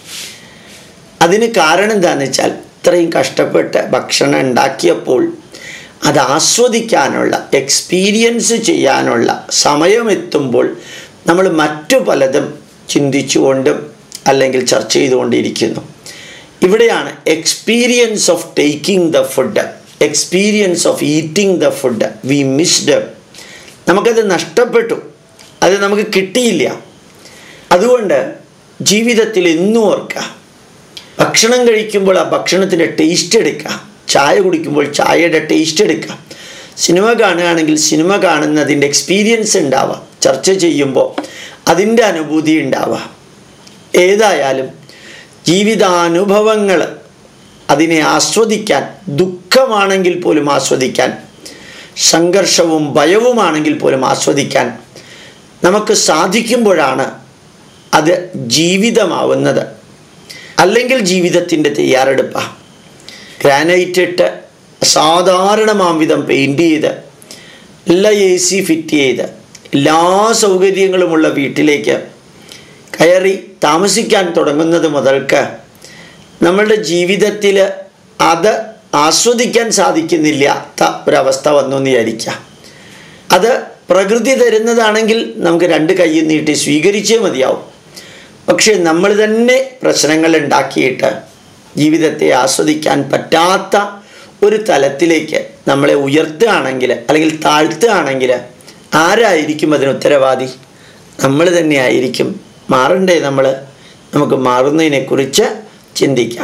അതിന് കാരണം എന്താണെന്ന് വെച്ചാൽ ഇത്രയും കഷ്ടപ്പെട്ട് ഭക്ഷണം ഉണ്ടാക്കിയപ്പോൾ അത് ആസ്വദിക്കാനുള്ള, എക്സ്പീരിയൻസ് ചെയ്യാനുള്ള സമയമെത്തുമ്പോൾ നമ്മൾ മറ്റു പലതും ചിന്തിച്ചുകൊണ്ടും അല്ലെങ്കിൽ ചർച്ച ചെയ്തുകൊണ്ടിരിക്കുന്നു. ഇവിടെയാണ് experience of taking the food, experience of eating the food we missed. നമുക്കത് നഷ്ടപ്പെട്ടു, അത് നമുക്ക് കിട്ടിയില്ല. അതുകൊണ്ട് ജീവിതത്തിൽ എന്നും ഓർക്കുക, ഭക്ഷണം കഴിക്കുമ്പോൾ ആ ഭക്ഷണത്തിൻ്റെ ടേസ്റ്റ് എടുക്കുക, ചായ കുടിക്കുമ്പോൾ ചായയുടെ ടേസ്റ്റ് എടുക്കുക, സിനിമ കാണുകയാണെങ്കിൽ സിനിമ കാണുന്നതിൻ്റെ എക്സ്പീരിയൻസ് ഉണ്ടാവുക, ചർച്ച ചെയ്യുമ്പോൾ അതിൻ്റെ അനുഭൂതി ഉണ്ടാവുക. ഏതായാലും ജീവിതാനുഭവങ്ങൾ അതിനെ ആസ്വദിക്കാൻ, ദുഃഖമാണെങ്കിൽ പോലും ആസ്വദിക്കാൻ, സംഘർഷവും ഭയവുമാണെങ്കിൽ പോലും ആസ്വദിക്കാൻ നമുക്ക് സാധിക്കുമ്പോഴാണ് അത് ജീവിതമാവുന്നത്. അല്ലെങ്കിൽ ജീവിതത്തിൻ്റെ തയ്യാറെടുപ്പാണ്. ഗ്രാനൈറ്റ് ഇട്ട് സാധാരണമാം വിധം പെയിൻറ് ചെയ്ത് എല്ലാ AC ഫിറ്റ് ചെയ്ത് എല്ലാ സൗകര്യങ്ങളുമുള്ള വീട്ടിലേക്ക് കയറി താമസിക്കാൻ തുടങ്ങുന്നത് മുതൽക്ക് നമ്മളുടെ ജീവിതത്തിൽ അത് ആസ്വദിക്കാൻ സാധിക്കുന്നില്ലാത്ത ഒരവസ്ഥ വന്നു എന്ന് വിചാരിക്കുക. അത് പ്രകൃതി തരുന്നതാണെങ്കിൽ നമുക്ക് 2 കൈ നീട്ടി സ്വീകരിച്ചേ മതിയാവും. പക്ഷെ നമ്മൾ തന്നെ പ്രശ്നങ്ങൾ ഉണ്ടാക്കിയിട്ട് ജീവിതത്തെ ആസ്വദിക്കാൻ പറ്റാത്ത ഒരു തലത്തിലേക്ക് നമ്മളെ ഉയർത്തുകയാണെങ്കിൽ അല്ലെങ്കിൽ താഴ്ത്തുകയാണെങ്കിൽ ആരായിരിക്കും അതിന് ഉത്തരവാദി? നമ്മൾ തന്നെ ആയിരിക്കും. മാറണ്ടേ നമ്മൾ? നമുക്ക് മാറുന്നതിനെക്കുറിച്ച് ചിന്തിക്കാം.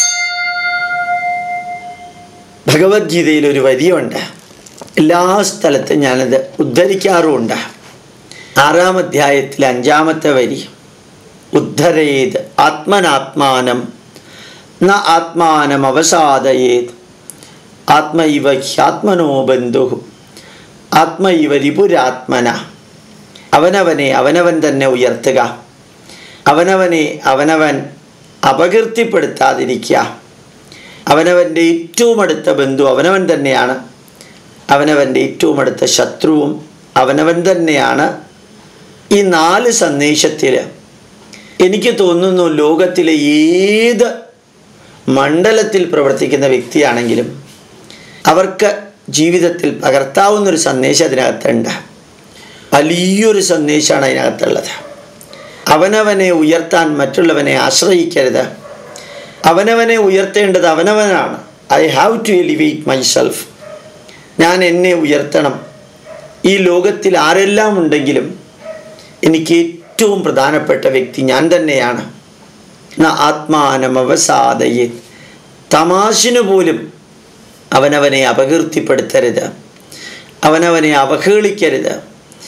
ഭഗവത്ഗീതയിൽ ഒരു വരിയുണ്ട്, എല്ലാ സ്ഥലത്തും ഞാനത് ഉദ്ധരിക്കാറുമുണ്ട്. 6-ാം അധ്യായത്തിൽ 5-ാമത്തെ വരി, ഉദ്ധരേത് ആത്മനാത്മാനം ന ആത്മാനം അവസാദയേത് ആത്മൈവ ഹ്യാത്മനോ ബന്ധു ആത്മൈവ രിപുരാത്മന. അവനവനെ അവനവൻ തന്നെ ഉയർത്തുക, അവനവനെ അവനവൻ അപകീർത്തിപ്പെടുത്താതിരിക്കുക. അവനവൻ്റെ ഏറ്റവും അടുത്ത ബന്ധു അവനവൻ തന്നെയാണ്, അവനവൻ്റെ ഏറ്റവും അടുത്ത ശത്രുവും അവനവൻ തന്നെയാണ്. ഈ 4 സന്ദേശത്തിൽ എനിക്ക് തോന്നുന്നു ലോകത്തിലെ ഏത് മണ്ഡലത്തിൽ പ്രവർത്തിക്കുന്ന വ്യക്തിയാണെങ്കിലും അവർക്ക് ജീവിതത്തിൽ പകർത്താവുന്നൊരു സന്ദേശം അതിനകത്തുണ്ട്. വലിയൊരു സന്ദേശമാണ് അതിനകത്തുള്ളത്. അവനവനെ ഉയർത്താൻ മറ്റുള്ളവനെ ആശ്രയിക്കരുത്. അവനവനെ ഉയർത്തേണ്ടത് അവനവനാണ്. I have to elevate myself. ഞാൻ എന്നെ ഉയർത്തണം. ഈ ലോകത്തിൽ ആരെല്ലാം ഉണ്ടെങ്കിലും എനിക്ക് ഏറ്റവും പ്രധാനപ്പെട്ട വ്യക്തി ഞാൻ തന്നെയാണ്. ആത്മാനമവസാദയെ. തമാശിനു പോലും അവനവനെ അപകീർത്തിപ്പെടുത്തരുത്, അവനവനെ അവഹേളിക്കരുത്,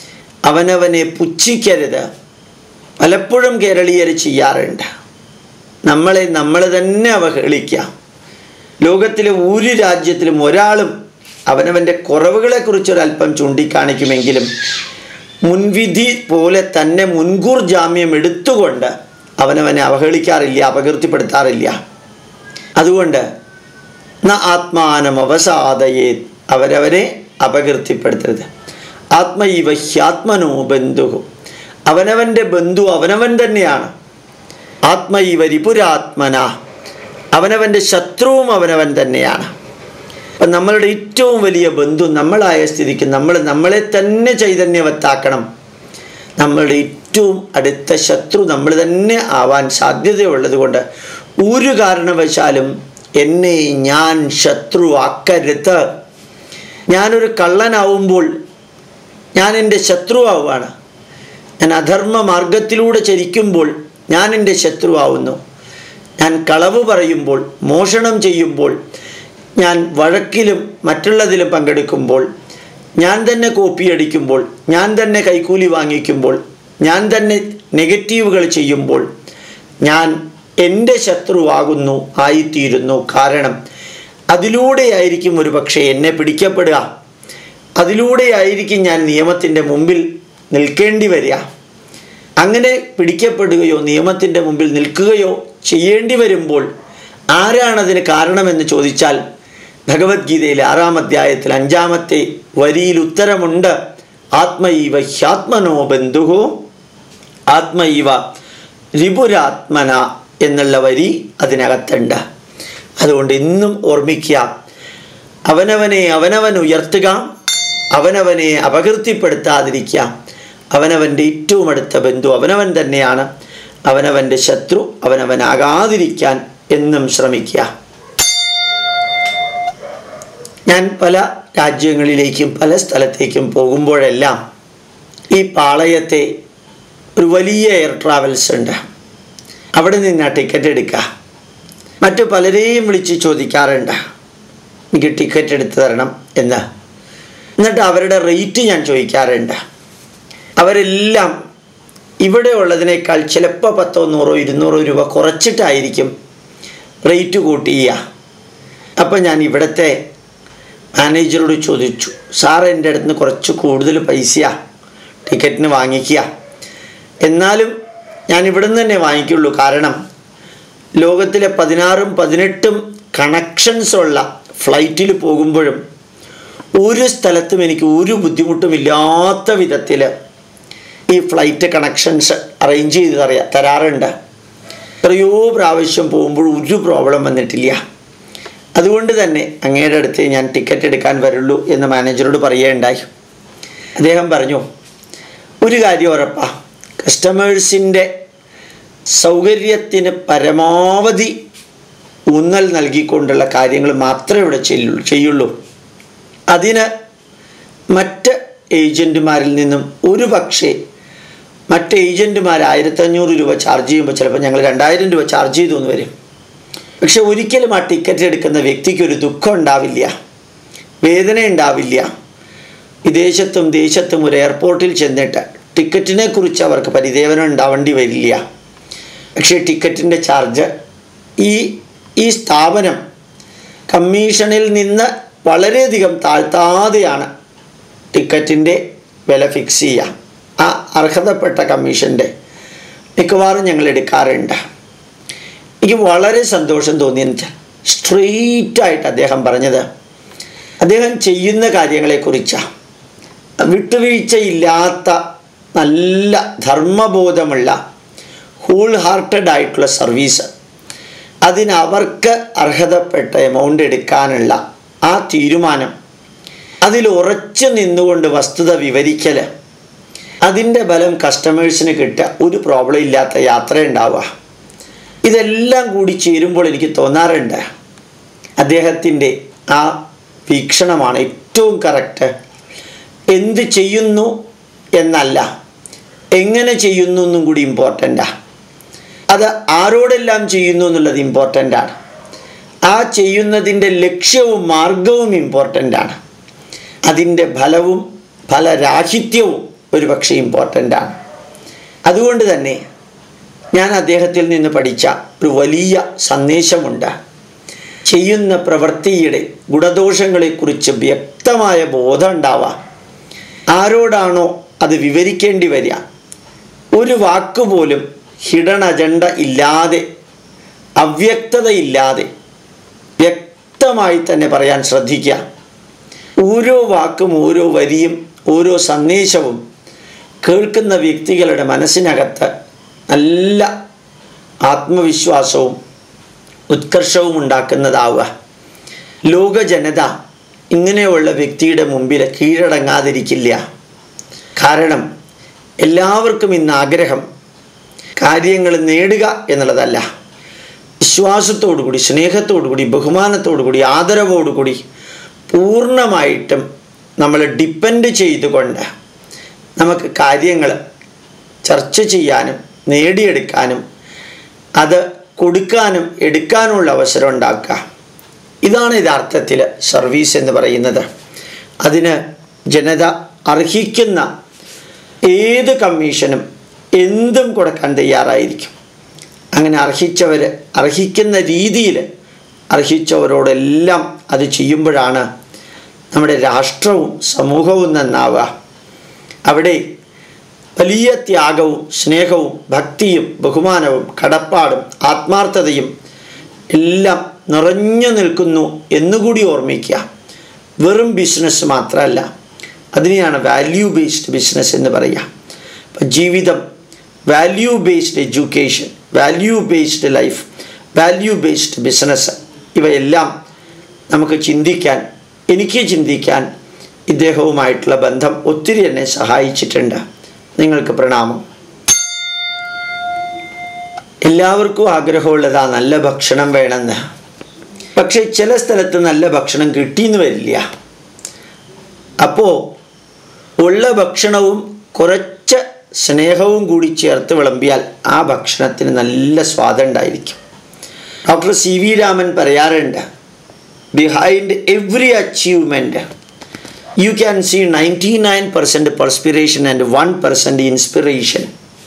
അവനവനെ പുച്ഛിക്കരുത്. പലപ്പോഴും കേരളീയർ ചെയ്യാറുണ്ട്. നമ്മളെ നമ്മൾ തന്നെ അവഹേളിക്കുക. ലോകത്തിലെ ഒരു രാജ്യത്തിലും ഒരാളും അവനവൻ്റെ കുറവുകളെക്കുറിച്ചൊരല്പം ചൂണ്ടിക്കാണിക്കുമെങ്കിലും മുൻവിധി പോലെ തന്നെ മുൻകൂർ ജാമ്യം എടുത്തുകൊണ്ട് അവനവനെ അവഹേളിക്കാറില്ല, അപകീർത്തിപ്പെടുത്താറില്ല. അതുകൊണ്ട് ന ആത്മാനം അവസാദയേ, അവരവരെ അപകീർത്തിപ്പെടുത്തരുത്. ആത്മൈവ ഹ്യാത്മനോ ബന്ധു, അവനവൻ്റെ ബന്ധു അവനവൻ തന്നെയാണ്. ആത്മൈവ രിപുരാത്മന, അവനവൻ്റെ ശത്രുവും അവനവൻ തന്നെയാണ്. അപ്പം നമ്മളുടെ ഏറ്റവും വലിയ ബന്ധു നമ്മളായ സ്ഥിതിക്ക് നമ്മളെ തന്നെ ചൈതന്യവത്താക്കണം. നമ്മളുടെ ഏറ്റവും അടുത്ത ശത്രു നമ്മൾ തന്നെ ആവാൻ സാധ്യതയുള്ളത് കൊണ്ട് ഒരു കാരണവശാലും എന്നെ ഞാൻ ശത്രു ആക്കരുത്. ഞാനൊരു കള്ളനാവുമ്പോൾ ഞാൻ എൻ്റെ ശത്രുവാവുകയാണ്. ഞാൻ അധർമ്മ മാർഗത്തിലൂടെ ചരിക്കുമ്പോൾ ഞാൻ എൻ്റെ ശത്രുവാവുന്നു. ഞാൻ കളവ് പറയുമ്പോൾ, മോഷണം ചെയ്യുമ്പോൾ, ഞാൻ വഴക്കിലും മറ്റുള്ളതിലും പങ്കെടുക്കുമ്പോൾ, ഞാൻ തന്നെ കോപ്പിയടിക്കുമ്പോൾ, ഞാൻ തന്നെ കൈക്കൂലി വാങ്ങിക്കുമ്പോൾ, ഞാൻ തന്നെ നെഗറ്റീവുകൾ ചെയ്യുമ്പോൾ ഞാൻ എൻ്റെ ശത്രുവാകുന്നു, ആയിത്തീരുന്നു. കാരണം അതിലൂടെയായിരിക്കും ഒരു പക്ഷേ എന്നെ പിടിക്കപ്പെടുക, അതിലൂടെയായിരിക്കും ഞാൻ നിയമത്തിൻ്റെ മുമ്പിൽ നിൽക്കേണ്ടി വരിക. അങ്ങനെ പിടിക്കപ്പെടുകയോ നിയമത്തിൻ്റെ മുമ്പിൽ നിൽക്കുകയോ ചെയ്യേണ്ടി വരുമ്പോൾ ആരാണതിന് കാരണമെന്ന് ചോദിച്ചാൽ ഭഗവത്ഗീതയിലെ 6-ാം അധ്യായത്തിൽ 5-ാമത്തെ വരിയിൽ ഉത്തരമുണ്ട്. ആത്മൈവ ഹ്യാത്മനോ ബന്ധുഹോ ആത്മൈവ രിപുരാത്മന എന്നുള്ള വരി അതിനകത്തുണ്ട്. അതുകൊണ്ട് ഇന്നും ഓർമ്മിക്കുക, അവനവൻ ഉയർത്തുക, അവനവനെ അപകീർത്തിപ്പെടുത്താതിരിക്കുക. അവനവൻ്റെ ഏറ്റവും അടുത്ത ബന്ധു അവനവൻ തന്നെയാണ്. അവനവൻ്റെ ശത്രു അവനവനാകാതിരിക്കാൻ എന്നും ശ്രമിക്കുക. ഞാൻ പല രാജ്യങ്ങളിലേക്കും പല സ്ഥലത്തേക്കും പോകുമ്പോഴെല്ലാം ഈ പാളയത്തെ ഒരു വലിയ എയർ ട്രാവൽസ് ഉണ്ട്. അവിടെ നിന്നാണ് ടിക്കറ്റ് എടുക്കുക. മറ്റു പലരെയും വിളിച്ച് ചോദിക്കാറുണ്ട്, എനിക്ക് ടിക്കറ്റ് എടുത്ത് തരണം എന്ന്. എന്നിട്ട് അവരുടെ റേറ്റ് ഞാൻ ചോദിക്കാറുണ്ട്. അവരെല്ലാം ഇവിടെ ഉള്ളതിനേക്കാൾ ചിലപ്പോൾ 100-100-200 രൂപ കുറച്ചിട്ടായിരിക്കും റേറ്റ് കൂട്ടിയ. അപ്പം ഞാൻ ഇവിടുത്തെ മാനേജറോട് ചോദിച്ചു, സാർ എൻ്റെ അടുത്ത് നിന്ന് കുറച്ച് കൂടുതൽ പൈസയാണ് ടിക്കറ്റിന് വാങ്ങിക്കുക, എന്നാലും ഞാൻ ഇവിടെ നിന്ന് തന്നെ വാങ്ങിക്കുള്ളൂ. കാരണം ലോകത്തിലെ 16-18 കണക്ഷൻസ് ഉള്ള ഫ്ലൈറ്റിൽ പോകുമ്പോഴും ഒരു സ്ഥലത്തും എനിക്ക് ഒരു ബുദ്ധിമുട്ടുമില്ലാത്ത വിധത്തിൽ ഈ ഫ്ലൈറ്റ് കണക്ഷൻസ് അറേഞ്ച് ചെയ്ത് തരാറുണ്ട്. എത്രയോ പ്രാവശ്യം പോകുമ്പോൾ ഒരു പ്രോബ്ലം വന്നിട്ടില്ല. അതുകൊണ്ട് തന്നെ അങ്ങയുടെ അടുത്ത് ഞാൻ ടിക്കറ്റ് എടുക്കാൻ വരുള്ളൂ എന്ന് മാനേജറോട് പറയുകയുണ്ടായി. അദ്ദേഹം പറഞ്ഞു, ഒരു കാര്യം ഉറപ്പാണ്, കസ്റ്റമേഴ്സിൻ്റെ സൗകര്യത്തിന് പരമാവധി ഊന്നൽ നൽകിക്കൊണ്ടുള്ള കാര്യങ്ങൾ മാത്രമേ ഇവിടെ ചെയ്യുള്ളൂ. അതിന് മറ്റ് ഏജൻറ്റുമാരിൽ നിന്നും ഒരു പക്ഷേ മറ്റ് ഏജൻറ്റുമാർ 1500 രൂപ ചാർജ് ചെയ്യുമ്പോൾ ചിലപ്പോൾ ഞങ്ങൾ 2000 രൂപ ചാർജ് ചെയ്തു എന്ന് വരും. പക്ഷെ ഒരിക്കലും ആ ടിക്കറ്റ് എടുക്കുന്ന വ്യക്തിക്കൊരു ദുഃഖം ഉണ്ടാവില്ല, വേദന ഉണ്ടാവില്ല. വിദേശത്തും ദേശത്തും ഒരു എയർപോർട്ടിൽ ചെന്നിട്ട് ടിക്കറ്റിനെ കുറിച്ച് അവർക്ക് പരിദേവനം ഉണ്ടാവേണ്ടി വരില്ല. പക്ഷേ ടിക്കറ്റിൻ്റെ ചാർജ് ഈ സ്ഥാപനം കമ്മീഷനിൽ നിന്ന് വളരെയധികം താഴ്ത്താതെയാണ് ടിക്കറ്റിൻ്റെ വില ഫിക്സ് ചെയ്യുക. ആ അർഹതപ്പെട്ട കമ്മീഷൻ്റെ മിക്കവാറും ഞങ്ങൾ എടുക്കാറുണ്ട്. എനിക്ക് വളരെ സന്തോഷം തോന്നിയെന്ന് വെച്ചാൽ സ്ട്രെയിറ്റായിട്ട് അദ്ദേഹം പറഞ്ഞത് അദ്ദേഹം ചെയ്യുന്ന കാര്യങ്ങളെക്കുറിച്ചാണ്. വിട്ടുവീഴ്ചയില്ലാത്ത നല്ല ധർമ്മബോധമുള്ള ഹോൾ ഹാർട്ടഡ് ആയിട്ടുള്ള സർവീസ്, അതിനവർക്ക് അർഹതപ്പെട്ട എമൗണ്ട് എടുക്കാനുള്ള ആ തീരുമാനം, അതിൽ ഉറച്ചു നിന്നുകൊണ്ട് വസ്തുത വിവരിക്കൽ, അതിൻ്റെ ഫലം കസ്റ്റമേഴ്സിന് കിട്ടുക, ഒരു പ്രോബ്ലം ഇല്ലാത്ത യാത്ര ഉണ്ടാവുക. ഇതെല്ലാം കൂടി ചേരുമ്പോൾ എനിക്ക് തോന്നാറുണ്ട് അദ്ദേഹത്തിൻ്റെ ആ വീക്ഷണമാണ് ഏറ്റവും കറക്റ്റ്. എന്ത് ചെയ്യുന്നു എന്നല്ല, എങ്ങനെ ചെയ്യുന്നു എന്നും കൂടി ഇമ്പോർട്ടൻ്റാണ്. അത് ആരോടെല്ലാം ചെയ്യുന്നു എന്നുള്ളത് ഇമ്പോർട്ടൻ്റാണ്. ആ ചെയ്യുന്നതിൻ്റെ ലക്ഷ്യവും മാർഗവും ഇമ്പോർട്ടൻ്റാണ്. അതിൻ്റെ ഫലവും ഫലരാഹിത്യവും ഒരുപക്ഷെ ഇമ്പോർട്ടൻ്റാണ്. അതുകൊണ്ട് തന്നെ ഞാൻ അദ്ദേഹത്തിൽ നിന്ന് പഠിച്ച ഒരു വലിയ സന്ദേശമുണ്ട്. ചെയ്യുന്ന പ്രവൃത്തിയുടെ ഗുണദോഷങ്ങളെക്കുറിച്ച് വ്യക്തമായ ബോധം ഉണ്ടാവുക. ആരോടാണോ അത് വിവരിക്കേണ്ടി വരിക, ഒരു വാക്കുപോലും ഹിഡൻ അജണ്ട ഇല്ലാതെ, അവ്യക്തതയില്ലാതെ വ്യക്തമായി തന്നെ പറയാൻ ശ്രദ്ധിക്കുക. ഓരോ വാക്കും, ഓരോ വരിയും, ഓരോ സന്ദേശവും കേൾക്കുന്ന വ്യക്തികളുടെ മനസ്സിനകത്ത് നല്ല ആത്മവിശ്വാസവും ഉത്കർഷവും ഉണ്ടാക്കുന്നതാവുക. ലോക ജനത ഇങ്ങനെയുള്ള വ്യക്തിയുടെ മുമ്പിൽ കീഴടങ്ങാതിരിക്കില്ല. കാരണം എല്ലാവർക്കും ഇന്ന് ആഗ്രഹം കാര്യങ്ങൾ നേടുക എന്നുള്ളതല്ല, വിശ്വാസത്തോടുകൂടി, സ്നേഹത്തോടുകൂടി, ബഹുമാനത്തോടുകൂടി, ആദരവോടുകൂടി പൂർണ്ണമായിട്ടും നമ്മൾ ഡിപ്പെൻഡ് ചെയ്തുകൊണ്ട് നമുക്ക് കാര്യങ്ങൾ ചർച്ച ചെയ്യാനും നേടിയെടുക്കാനും അത് കൊടുക്കാനും എടുക്കാനുമുള്ള അവസരം ഉണ്ടാക്കുക. ഇതാണ് യഥാർത്ഥത്തിൽ സർവീസ് എന്ന് പറയുന്നത്. അതിന് ജനത അർഹിക്കുന്ന ഏത് കമ്മീഷനും എന്തും കൊടുക്കാൻ തയ്യാറായിരിക്കും. അങ്ങനെ അർഹിച്ചവർ അർഹിക്കുന്ന രീതിയിൽ അർഹിച്ചവരോടെല്ലാം അത് ചെയ്യുമ്പോഴാണ് നമ്മുടെ രാഷ്ട്രവും സമൂഹവും നന്നാവുക. അവിടെ വലിയ ത്യാഗവും സ്നേഹവും ഭക്തിയും ബഹുമാനവും കടപ്പാടും ആത്മാർത്ഥതയും എല്ലാം നിറഞ്ഞു നിൽക്കുന്നു എന്നുകൂടി ഓർമ്മിക്കുക. വെറും ബിസിനസ് മാത്രമല്ല, അതിനെയാണ് വാല്യൂ ബേസ്ഡ് ബിസിനസ് എന്ന് പറയുക. അപ്പം ജീവിതം, value based education, value based life, value based business, ഇവയെല്ലാം നമുക്ക് ചിന്തിക്കാൻ, എനിക്ക് ചിന്തിക്കാൻ ഇദ്ദേഹവുമായിട്ടുള്ള ബന്ധം ഒത്തിരി എന്നെ സഹായിച്ചിട്ടുണ്ട്. നിങ്ങൾക്ക് പ്രണാമം. എല്ലാവർക്കും ആഗ്രഹമുള്ളതാ നല്ല ഭക്ഷണം വേണമെന്ന്. പക്ഷെ ചില സ്ഥലത്ത് നല്ല ഭക്ഷണം കിട്ടിയെന്ന് വരില്ല. അപ്പോൾ ഉള്ള ഭക്ഷണവും കുറച്ച് സ്നേഹവും കൂടി ചേർത്ത് വിളമ്പിയാൽ ആ ഭക്ഷണത്തിന് നല്ല സ്വാദുണ്ടായിരിക്കും. ഡോക്ടർ CV രാമൻ പറയാറുണ്ട്, behind every achievement you can see 99% perspiration and 1% inspiration.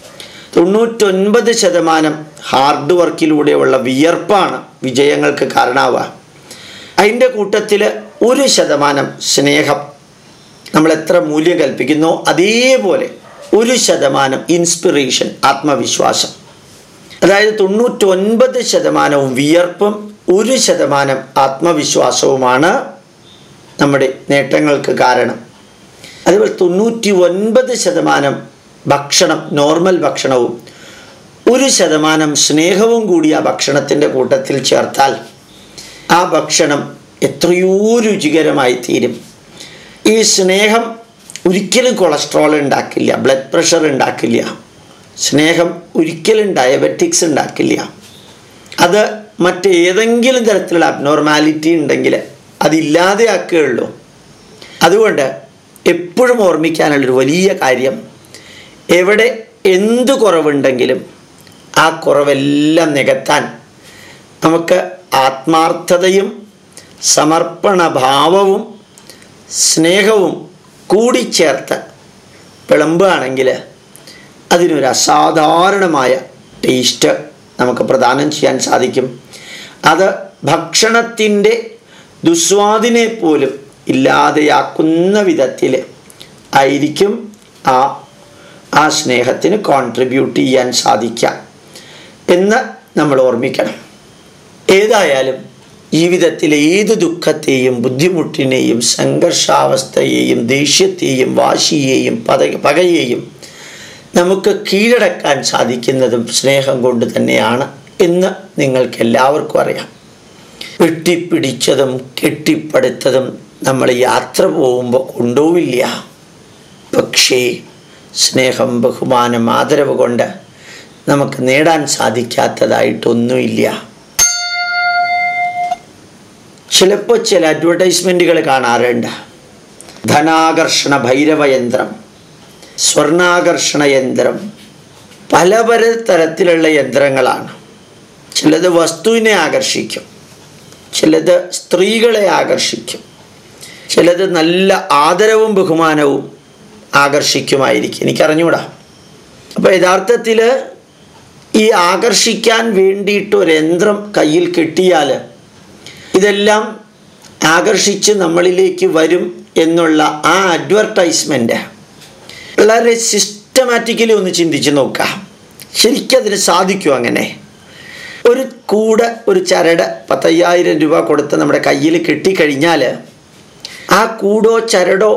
99% hard വർക്കിലൂടെയുള്ള വിയർപ്പാണ് വിജയങ്ങൾക്ക് കാരണമാവുക. അതിൻ്റെ കൂട്ടത്തിൽ 1% സ്നേഹം, നമ്മൾ എത്ര മൂല്യം കൽപ്പിക്കുന്നോ അതേപോലെ 1% ഇൻസ്പിറേഷൻ, ആത്മവിശ്വാസം. അതായത് 99% വിയർപ്പും 1% ആത്മവിശ്വാസവുമാണ് നമ്മുടെ നേട്ടങ്ങൾക്ക് കാരണം. അതുപോലെ 99% ഭക്ഷണം, നോർമൽ ഭക്ഷണവും 1% സ്നേഹവും കൂടി ആ ഭക്ഷണത്തിൻ്റെ കൂട്ടത്തിൽ ചേർത്താൽ ആ ഭക്ഷണം എത്രയോ രുചികരമായി തീരും. ഈ സ്നേഹം ഒരിക്കലും കൊളസ്ട്രോൾ ഉണ്ടാക്കില്ല, ബ്ലഡ് പ്രഷർ ഉണ്ടാക്കില്ല. സ്നേഹം ഒരിക്കലും ഡയബറ്റിക്സ് ഉണ്ടാക്കില്ല. അത് മറ്റേതെങ്കിലും തരത്തിലുള്ള അബ്നോർമാലിറ്റി ഉണ്ടെങ്കിൽ അതില്ലാതെയാക്കുകയുള്ളൂ. അതുകൊണ്ട് എപ്പോഴും ഓർമ്മിക്കാനുള്ളൊരു വലിയ കാര്യം, എവിടെ എന്ത് കുറവുണ്ടെങ്കിലും ആ കുറവെല്ലാം നികത്താൻ നമുക്ക് ആത്മാർത്ഥതയും സമർപ്പണഭാവവും സ്നേഹവും കൂടിച്ചേർത്ത് വിളമ്പുകയാണെങ്കിൽ അതിനൊരു അസാധാരണമായ ടേസ്റ്റ് നമുക്ക് പ്രദാനം ചെയ്യാൻ സാധിക്കും. അത് ഭക്ഷണത്തിൻ്റെ ദുസ്വാദിനെ പോലും ഇല്ലാതെയാക്കുന്ന വിധത്തിൽ ആയിരിക്കും ആ സ്നേഹത്തിന് കോൺട്രിബ്യൂട്ട് ചെയ്യാൻ സാധിക്കുക എന്ന് നമ്മൾ ഓർമ്മിക്കണം. ഏതായാലും ജീവിതത്തിലെ ഏത് ദുഃഖത്തെയും ബുദ്ധിമുട്ടിനെയും സംഘർഷാവസ്ഥയെയും ദേഷ്യത്തെയും വാശിയെയും പകയെയും നമുക്ക് കീഴടക്കാൻ സാധിക്കുന്നതും സ്നേഹം കൊണ്ട് തന്നെയാണ് എന്ന് നിങ്ങൾക്കെല്ലാവർക്കും അറിയാം. വെട്ടിപ്പിടിച്ചതും കെട്ടിപ്പടുത്തതും നമ്മൾ യാത്ര പോകുമ്പോൾ കൊണ്ടുപോവില്ല. പക്ഷേ സ്നേഹം, ബഹുമാനം, ആദരവ് കൊണ്ട് നമുക്ക് നേടാൻ സാധിക്കാത്തതായിട്ടൊന്നുമില്ല. ചിലപ്പോൾ ചില അഡ്വർടൈസ്മെൻറ്റുകൾ കാണാറുണ്ട്. ധനാകർഷണ ഭൈരവയന്ത്രം, സ്വർണാകർഷണ യന്ത്രം, പല തരത്തിലുള്ള യന്ത്രങ്ങളാണ്. ചിലത് വസ്തുവിനെ ആകർഷിക്കും, ചിലത് സ്ത്രീകളെ ആകർഷിക്കും, ചിലത് നല്ല ആദരവും ബഹുമാനവും ആകർഷിക്കുമായിരിക്കും. എനിക്കറിഞ്ഞൂടാ. അപ്പോൾ യഥാർത്ഥത്തിൽ ഈ ആകർഷിക്കാൻ വേണ്ടിയിട്ട് ഒരു യന്ത്രം കയ്യിൽ കെട്ടിയാൽ ഇതെല്ലാം ആകർഷിച്ച് നമ്മളിലേക്ക് വരും എന്നുള്ള ആ അഡ്വർടൈസ്മെൻറ്റ് വളരെ സിസ്റ്റമാറ്റിക്കലി ഒന്ന് ചിന്തിച്ച് നോക്കാം. ശരിക്കതിന് സാധിക്കും. അങ്ങനെ ഒരു കൂടെ ഒരു ചരട് 10,000 രൂപ കൊടുത്ത് നമ്മുടെ കയ്യിൽ കെട്ടിക്കഴിഞ്ഞാൽ ആ കൂടോ ചരടോ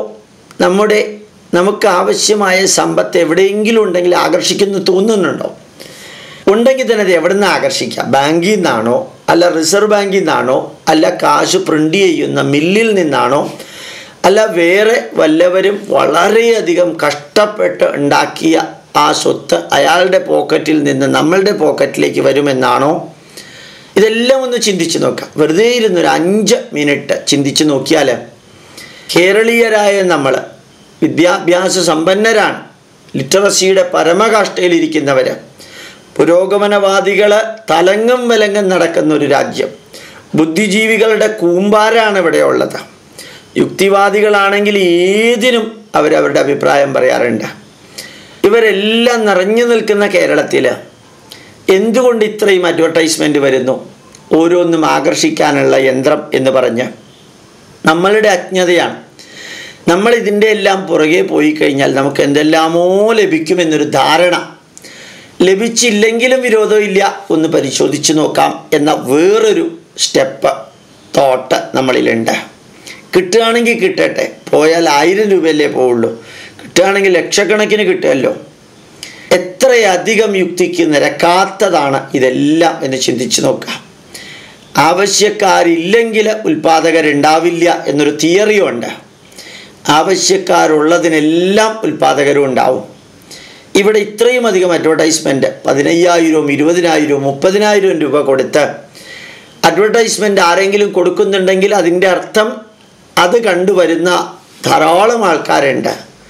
നമുക്ക് ആവശ്യമായ സമ്പത്ത് എവിടെയെങ്കിലും ഉണ്ടെങ്കിൽ ആകർഷിക്കുന്നു തോന്നുന്നുണ്ടോ? ഉണ്ടെങ്കിൽ തന്നെ അത് എവിടെ നിന്ന് ആകർഷിക്കാം? ബാങ്കിൽ നിന്നാണോ, അല്ല റിസർവ് ബാങ്കിൽ നിന്നാണോ, അല്ല കാശ് പ്രിൻ്റ് ചെയ്യുന്ന മില്ലിൽ നിന്നാണോ, അല്ല വേറെ വല്ലവരും വളരെയധികം കഷ്ടപ്പെട്ട് ഉണ്ടാക്കിയ ആ സ്വത്ത് അയാളുടെ പോക്കറ്റിൽ നിന്ന് നമ്മളുടെ പോക്കറ്റിലേക്ക് വരുമെന്നാണോ? ഇതെല്ലാം ഒന്ന് ചിന്തിച്ച് നോക്കാം. വെറുതെ ഇരുന്നൊരു 5 മിനിറ്റ് ചിന്തിച്ച് നോക്കിയാൽ കേരളീയരായ നമ്മൾ വിദ്യാഭ്യാസ സമ്പന്നരാണ്, ലിറ്ററസിയുടെ പരമകാഷ്ഠയിലിരിക്കുന്നവർ, പുരോഗമനവാദികൾ തലങ്ങും വിലങ്ങും നടക്കുന്ന ഒരു രാജ്യം, ബുദ്ധിജീവികളുടെ കൂമ്പാരാണ് ഇവിടെ ഉള്ളത്. യുക്തിവാദികളാണെങ്കിൽ ഏതിനും അവരവരുടെ അഭിപ്രായം പറയാറുണ്ട്. ഇവരെല്ലാം നിറഞ്ഞു നിൽക്കുന്ന കേരളത്തിൽ എന്തുകൊണ്ട് ഇത്രയും അഡ്വർടൈസ്മെൻറ്റ് വരുന്നു? ഓരോന്നും ആകർഷിക്കാനുള്ള യന്ത്രം എന്ന് പറഞ്ഞ് നമ്മളുടെ അജ്ഞതയാണ്. നമ്മളിതിൻ്റെ എല്ലാം പുറകെ പോയി കഴിഞ്ഞാൽ നമുക്ക് എന്തെല്ലാമോ ലഭിക്കുമെന്നൊരു ധാരണ, ലഭിച്ചില്ലെങ്കിലും വിരോധമില്ല, ഒന്ന് പരിശോധിച്ച് നോക്കാം എന്ന വേറൊരു തോട്ട് നമ്മളിലുണ്ട്. കിട്ടുകയാണെങ്കിൽ കിട്ടട്ടെ, പോയാൽ 1000 രൂപയല്ലേ പോവുള്ളൂ, കിട്ടുകയാണെങ്കിൽ ലക്ഷക്കണക്കിന് കിട്ടുമല്ലോ. എത്രയധികം യുക്തിക്ക് നിരക്കാത്തതാണ് ഇതെല്ലാം എന്ന് ചിന്തിച്ച് നോക്കാം. ആവശ്യക്കാരില്ലെങ്കിൽ ഉൽപ്പാദകരുണ്ടാവില്ല എന്നൊരു തിയറിയുണ്ട്. ആവശ്യക്കാരുള്ളതിനെല്ലാം ഉൽപ്പാദകരും ഉണ്ടാവും. ഇവിടെ ഇത്രയും അധികം അഡ്വർടൈസ്മെൻറ്റ് 15,000, 20,000, 30,000 രൂപ കൊടുത്ത് അഡ്വർടൈസ്മെൻറ്റ് ആരെങ്കിലും കൊടുക്കുന്നുണ്ടെങ്കിൽ അതിൻ്റെ അർത്ഥം അത് കണ്ടുവരുന്ന ധാരാളം ആൾക്കാരുണ്ട്.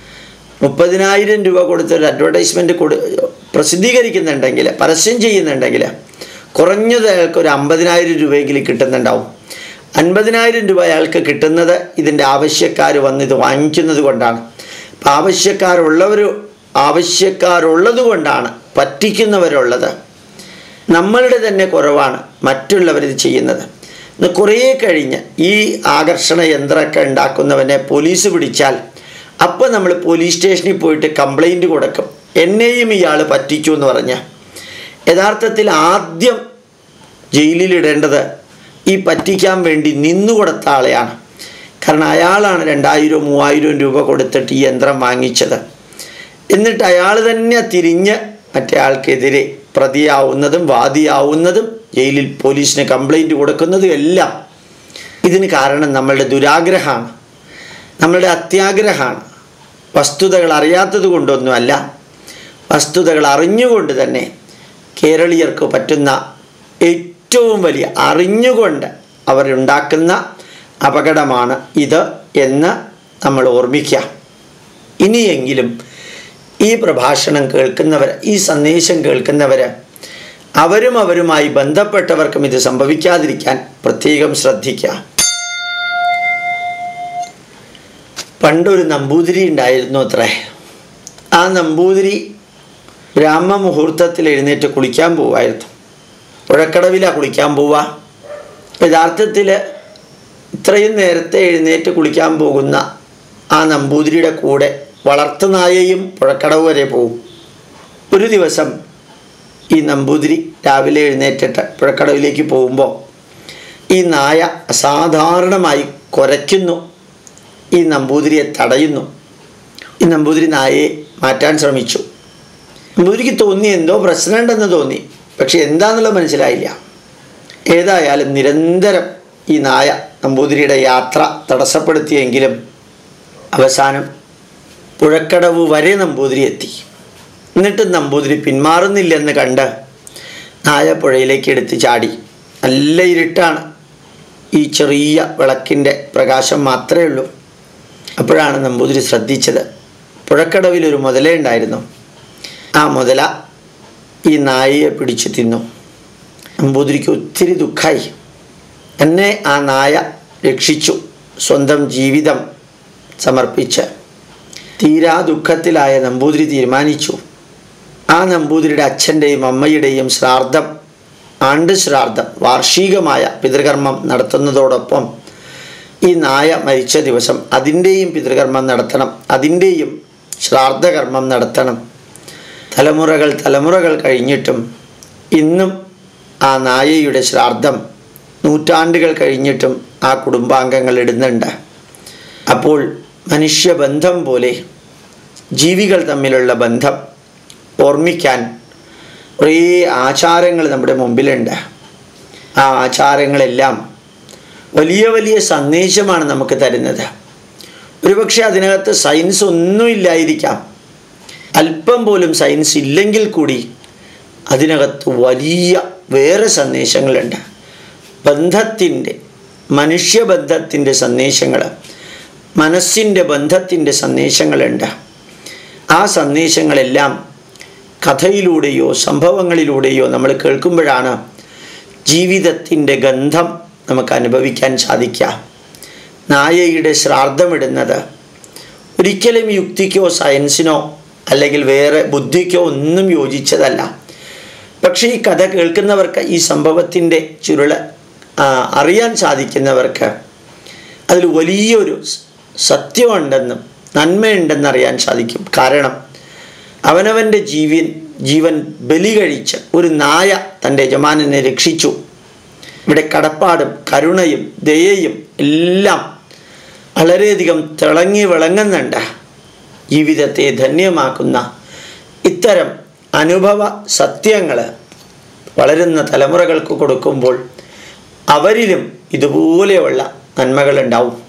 30,000 രൂപ കൊടുത്തൊരു അഡ്വർടൈസ്മെൻറ്റ് പ്രസിദ്ധീകരിക്കുന്നുണ്ടെങ്കിൽ, പരസ്യം ചെയ്യുന്നുണ്ടെങ്കിൽ കുറഞ്ഞത് അയാൾക്ക് ഒരു 50,000 രൂപയെങ്കിലും കിട്ടുന്നുണ്ടാവും. 50,000 രൂപ അയാൾക്ക് കിട്ടുന്നത് ഇതിൻ്റെ ആവശ്യക്കാർ വന്ന് ഇത് വാങ്ങിക്കുന്നത് കൊണ്ടാണ്. അപ്പം ആവശ്യക്കാരുള്ളത് കൊണ്ടാണ് പറ്റിക്കുന്നവരുള്ളത്. നമ്മളുടെ തന്നെ കുറവാണ് മറ്റുള്ളവരിത് ചെയ്യുന്നത്. ഇന്ന് കുറേ കഴിഞ്ഞ് ഈ ആകർഷണ യന്ത്രമൊക്കെ ഉണ്ടാക്കുന്നവനെ പോലീസ് പിടിച്ചാൽ അപ്പോൾ നമ്മൾ പോലീസ് സ്റ്റേഷനിൽ പോയിട്ട് കംപ്ലൈൻറ്റ് കൊടുക്കും, എന്നെയും ഇയാൾ പറ്റിച്ചു എന്ന് പറഞ്ഞ്. യഥാർത്ഥത്തിൽ ആദ്യം ജയിലിലിടേണ്ടത് ഈ പറ്റിക്കാൻ വേണ്ടി നിന്നുകൊടുത്ത ആളെയാണ്. കാരണം അയാളാണ് 2,000, 3,000 രൂപ കൊടുത്തിട്ട് ഈ യന്ത്രം വാങ്ങിച്ചത്. എന്നിട്ട് അയാൾ തന്നെ തിരിഞ്ഞ് മറ്റേ ആൾക്കെതിരെ പ്രതിയാവുന്നതും വാദിയാവുന്നതും ജയിലിൽ പോലീസിന് കംപ്ലൈൻറ്റ് കൊടുക്കുന്നതും എല്ലാം ഇതിന് കാരണം നമ്മളുടെ ദുരാഗ്രഹമാണ്, നമ്മളുടെ അത്യാഗ്രഹമാണ്. വസ്തുതകൾ അറിയാത്തത് കൊണ്ടൊന്നുമല്ല, വസ്തുതകൾ അറിഞ്ഞുകൊണ്ട് തന്നെ കേരളീയർക്ക് പറ്റുന്ന ഏറ്റവും വലിയ അറിഞ്ഞുകൊണ്ട് അവരുണ്ടാക്കുന്ന അപകടമാണ് ഇത് എന്ന് നമ്മൾ ഓർമ്മിക്കുക. ഇനിയെങ്കിലും ഈ പ്രഭാഷണം കേൾക്കുന്നവർ, ഈ സന്ദേശം കേൾക്കുന്നവർ, അവരുമായി ബന്ധപ്പെട്ടവർക്കും ഇത് സംഭവിക്കാതിരിക്കാൻ പ്രത്യേകം ശ്രദ്ധിക്കുക. പണ്ടൊരു നമ്പൂതിരി ഉണ്ടായിരുന്നു അത്രേ. ആ നമ്പൂതിരി ബ്രാഹ്മമുഹൂർത്തത്തിൽ എഴുന്നേറ്റ് കുളിക്കാൻ പോവായിരുന്നു. പുഴക്കടവിലാണ് കുളിക്കാൻ പോവുക. യഥാർത്ഥത്തിൽ ഇത്രയും നേരത്തെ എഴുന്നേറ്റ് കുളിക്കാൻ പോകുന്ന ആ നമ്പൂതിരിയുടെ കൂടെ വളർത്തുനായയും പുഴക്കടവ് വരെ പോകും. ഒരു ദിവസം ഈ നമ്പൂതിരി രാവിലെ എഴുന്നേറ്റിട്ട് പുഴക്കടവിലേക്ക് പോകുമ്പോൾ ഈ നായ അസാധാരണമായി കുരയ്ക്കുന്നു. ഈ നമ്പൂതിരിയെ തടയുന്നു. ഈ നമ്പൂതിരി നായയെ മാറ്റാൻ ശ്രമിച്ചു. നമ്പൂതിരിക്ക് തോന്നി എന്തോ പ്രശ്നമുണ്ടെന്ന് തോന്നി, പക്ഷെ എന്താണെന്നുള്ളത് മനസ്സിലായില്ല. ഏതായാലും നിരന്തരം ഈ നായ നമ്പൂതിരിയുടെ യാത്ര തടസ്സപ്പെടുത്തിയെങ്കിലും അവസാനം പുഴക്കടവ് വരെ നമ്പൂതിരി എത്തി. എന്നിട്ടും നമ്പൂതിരി പിന്മാറുന്നില്ലെന്ന് കണ്ട് നായ പുഴയിലേക്ക് എടുത്ത് ചാടി. നല്ല ഇരുട്ടാണ്, ഈ ചെറിയ വിളക്കിൻ്റെ പ്രകാശം മാത്രമേ ഉള്ളൂ. അപ്പോഴാണ് നമ്പൂതിരി ശ്രദ്ധിച്ചത്, പുഴക്കടവിലൊരു മുതല ഉണ്ടായിരുന്നു. ആ മുതല ഈ നായയെ പിടിച്ചു തിന്നു. നമ്പൂതിരിക്ക് ഒത്തിരി ദുഃഖമായി. എന്നെ ആ നായ രക്ഷിച്ചു, സ്വന്തം ജീവിതം സമർപ്പിച്ച്. തീരാ ദുഃഖത്തിലായ നമ്പൂതിരി തീരുമാനിച്ചു, ആ നമ്പൂതിരിയുടെ അച്ഛൻ്റെയും അമ്മയുടെയും ശ്രാദ്ധം, ആണ്ട് ശ്രാദ്ധം, വാർഷികമായ പിതൃകർമ്മം നടത്തുന്നതോടൊപ്പം ഈ നായ മരിച്ച ദിവസം അതിൻ്റെയും പിതൃകർമ്മം നടത്തണം, അതിൻ്റെയും ശ്രാദ്ധകർമ്മം നടത്തണം. തലമുറകൾ കഴിഞ്ഞിട്ടും ഇന്നും ആ നായയുടെ ശ്രാദ്ധം നൂറ്റാണ്ടുകൾ കഴിഞ്ഞിട്ടും ആ കുടുംബാംഗങ്ങൾ ഇടുന്നുണ്ട്. അപ്പോൾ മനുഷ്യബന്ധം പോലെ ജീവികൾ തമ്മിലുള്ള ബന്ധം ഓർമ്മിക്കാൻ കുറേ ആചാരങ്ങൾ നമ്മുടെ മുമ്പിലുണ്ട്. ആ ആചാരങ്ങളെല്ലാം വലിയ വലിയ സന്ദേശമാണ് നമുക്ക് തരുന്നത്. ഒരുപക്ഷെ അതിനകത്ത് സയൻസ് ഒന്നുമില്ലായിരിക്കാം, അല്പം പോലും സയൻസ് ഇല്ലെങ്കിൽ കൂടി അതിനകത്ത് വലിയ വേറെ സന്ദേശങ്ങളുണ്ട്. ബന്ധത്തിൻ്റെ, മനുഷ്യബന്ധത്തിൻ്റെ സന്ദേശങ്ങൾ, മനസ്സിൻ്റെ ബന്ധത്തിൻ്റെ സന്ദേശങ്ങളുണ്ട്. ആ സന്ദേശങ്ങളെല്ലാം കഥയിലൂടെയോ സംഭവങ്ങളിലൂടെയോ നമ്മൾ കേൾക്കുമ്പോഴാണ് ജീവിതത്തിൻ്റെ ഗന്ധം നമുക്ക് അനുഭവിക്കാൻ സാധിക്കുക. നായയുടെ ശ്രാദ്ധമിടുന്നത് ഒരിക്കലും യുക്തിക്കോ സയൻസിനോ അല്ലെങ്കിൽ വേറെ ബുദ്ധിക്കോ ഒന്നും യോജിച്ചതല്ല. പക്ഷേ ഈ കഥ കേൾക്കുന്നവർക്ക്, ഈ സംഭവത്തിൻ്റെ ചുരുള് അറിയാൻ സാധിക്കുന്നവർക്ക് അതിൽ വലിയൊരു സത്യമുണ്ടെന്നും നന്മയുണ്ടെന്നറിയാൻ സാധിക്കും. കാരണം അവനവൻ്റെ ജീവൻ ബലി കഴിച്ച് ഒരു നായ തൻ്റെ യജമാനനെ രക്ഷിച്ചു. ഇവിടെ കടപ്പാടും കരുണയും ദയയും എല്ലാം വളരെയധികം തിളങ്ങി വിളങ്ങുന്നുണ്ട്. ജീവിതത്തെ ധന്യമാക്കുന്ന ഇത്തരം അനുഭവ സത്യങ്ങൾ വളരുന്ന തലമുറകൾക്ക് കൊടുക്കുമ്പോൾ അവരിലും ഇതുപോലെയുള്ള നന്മകളുണ്ടാവും.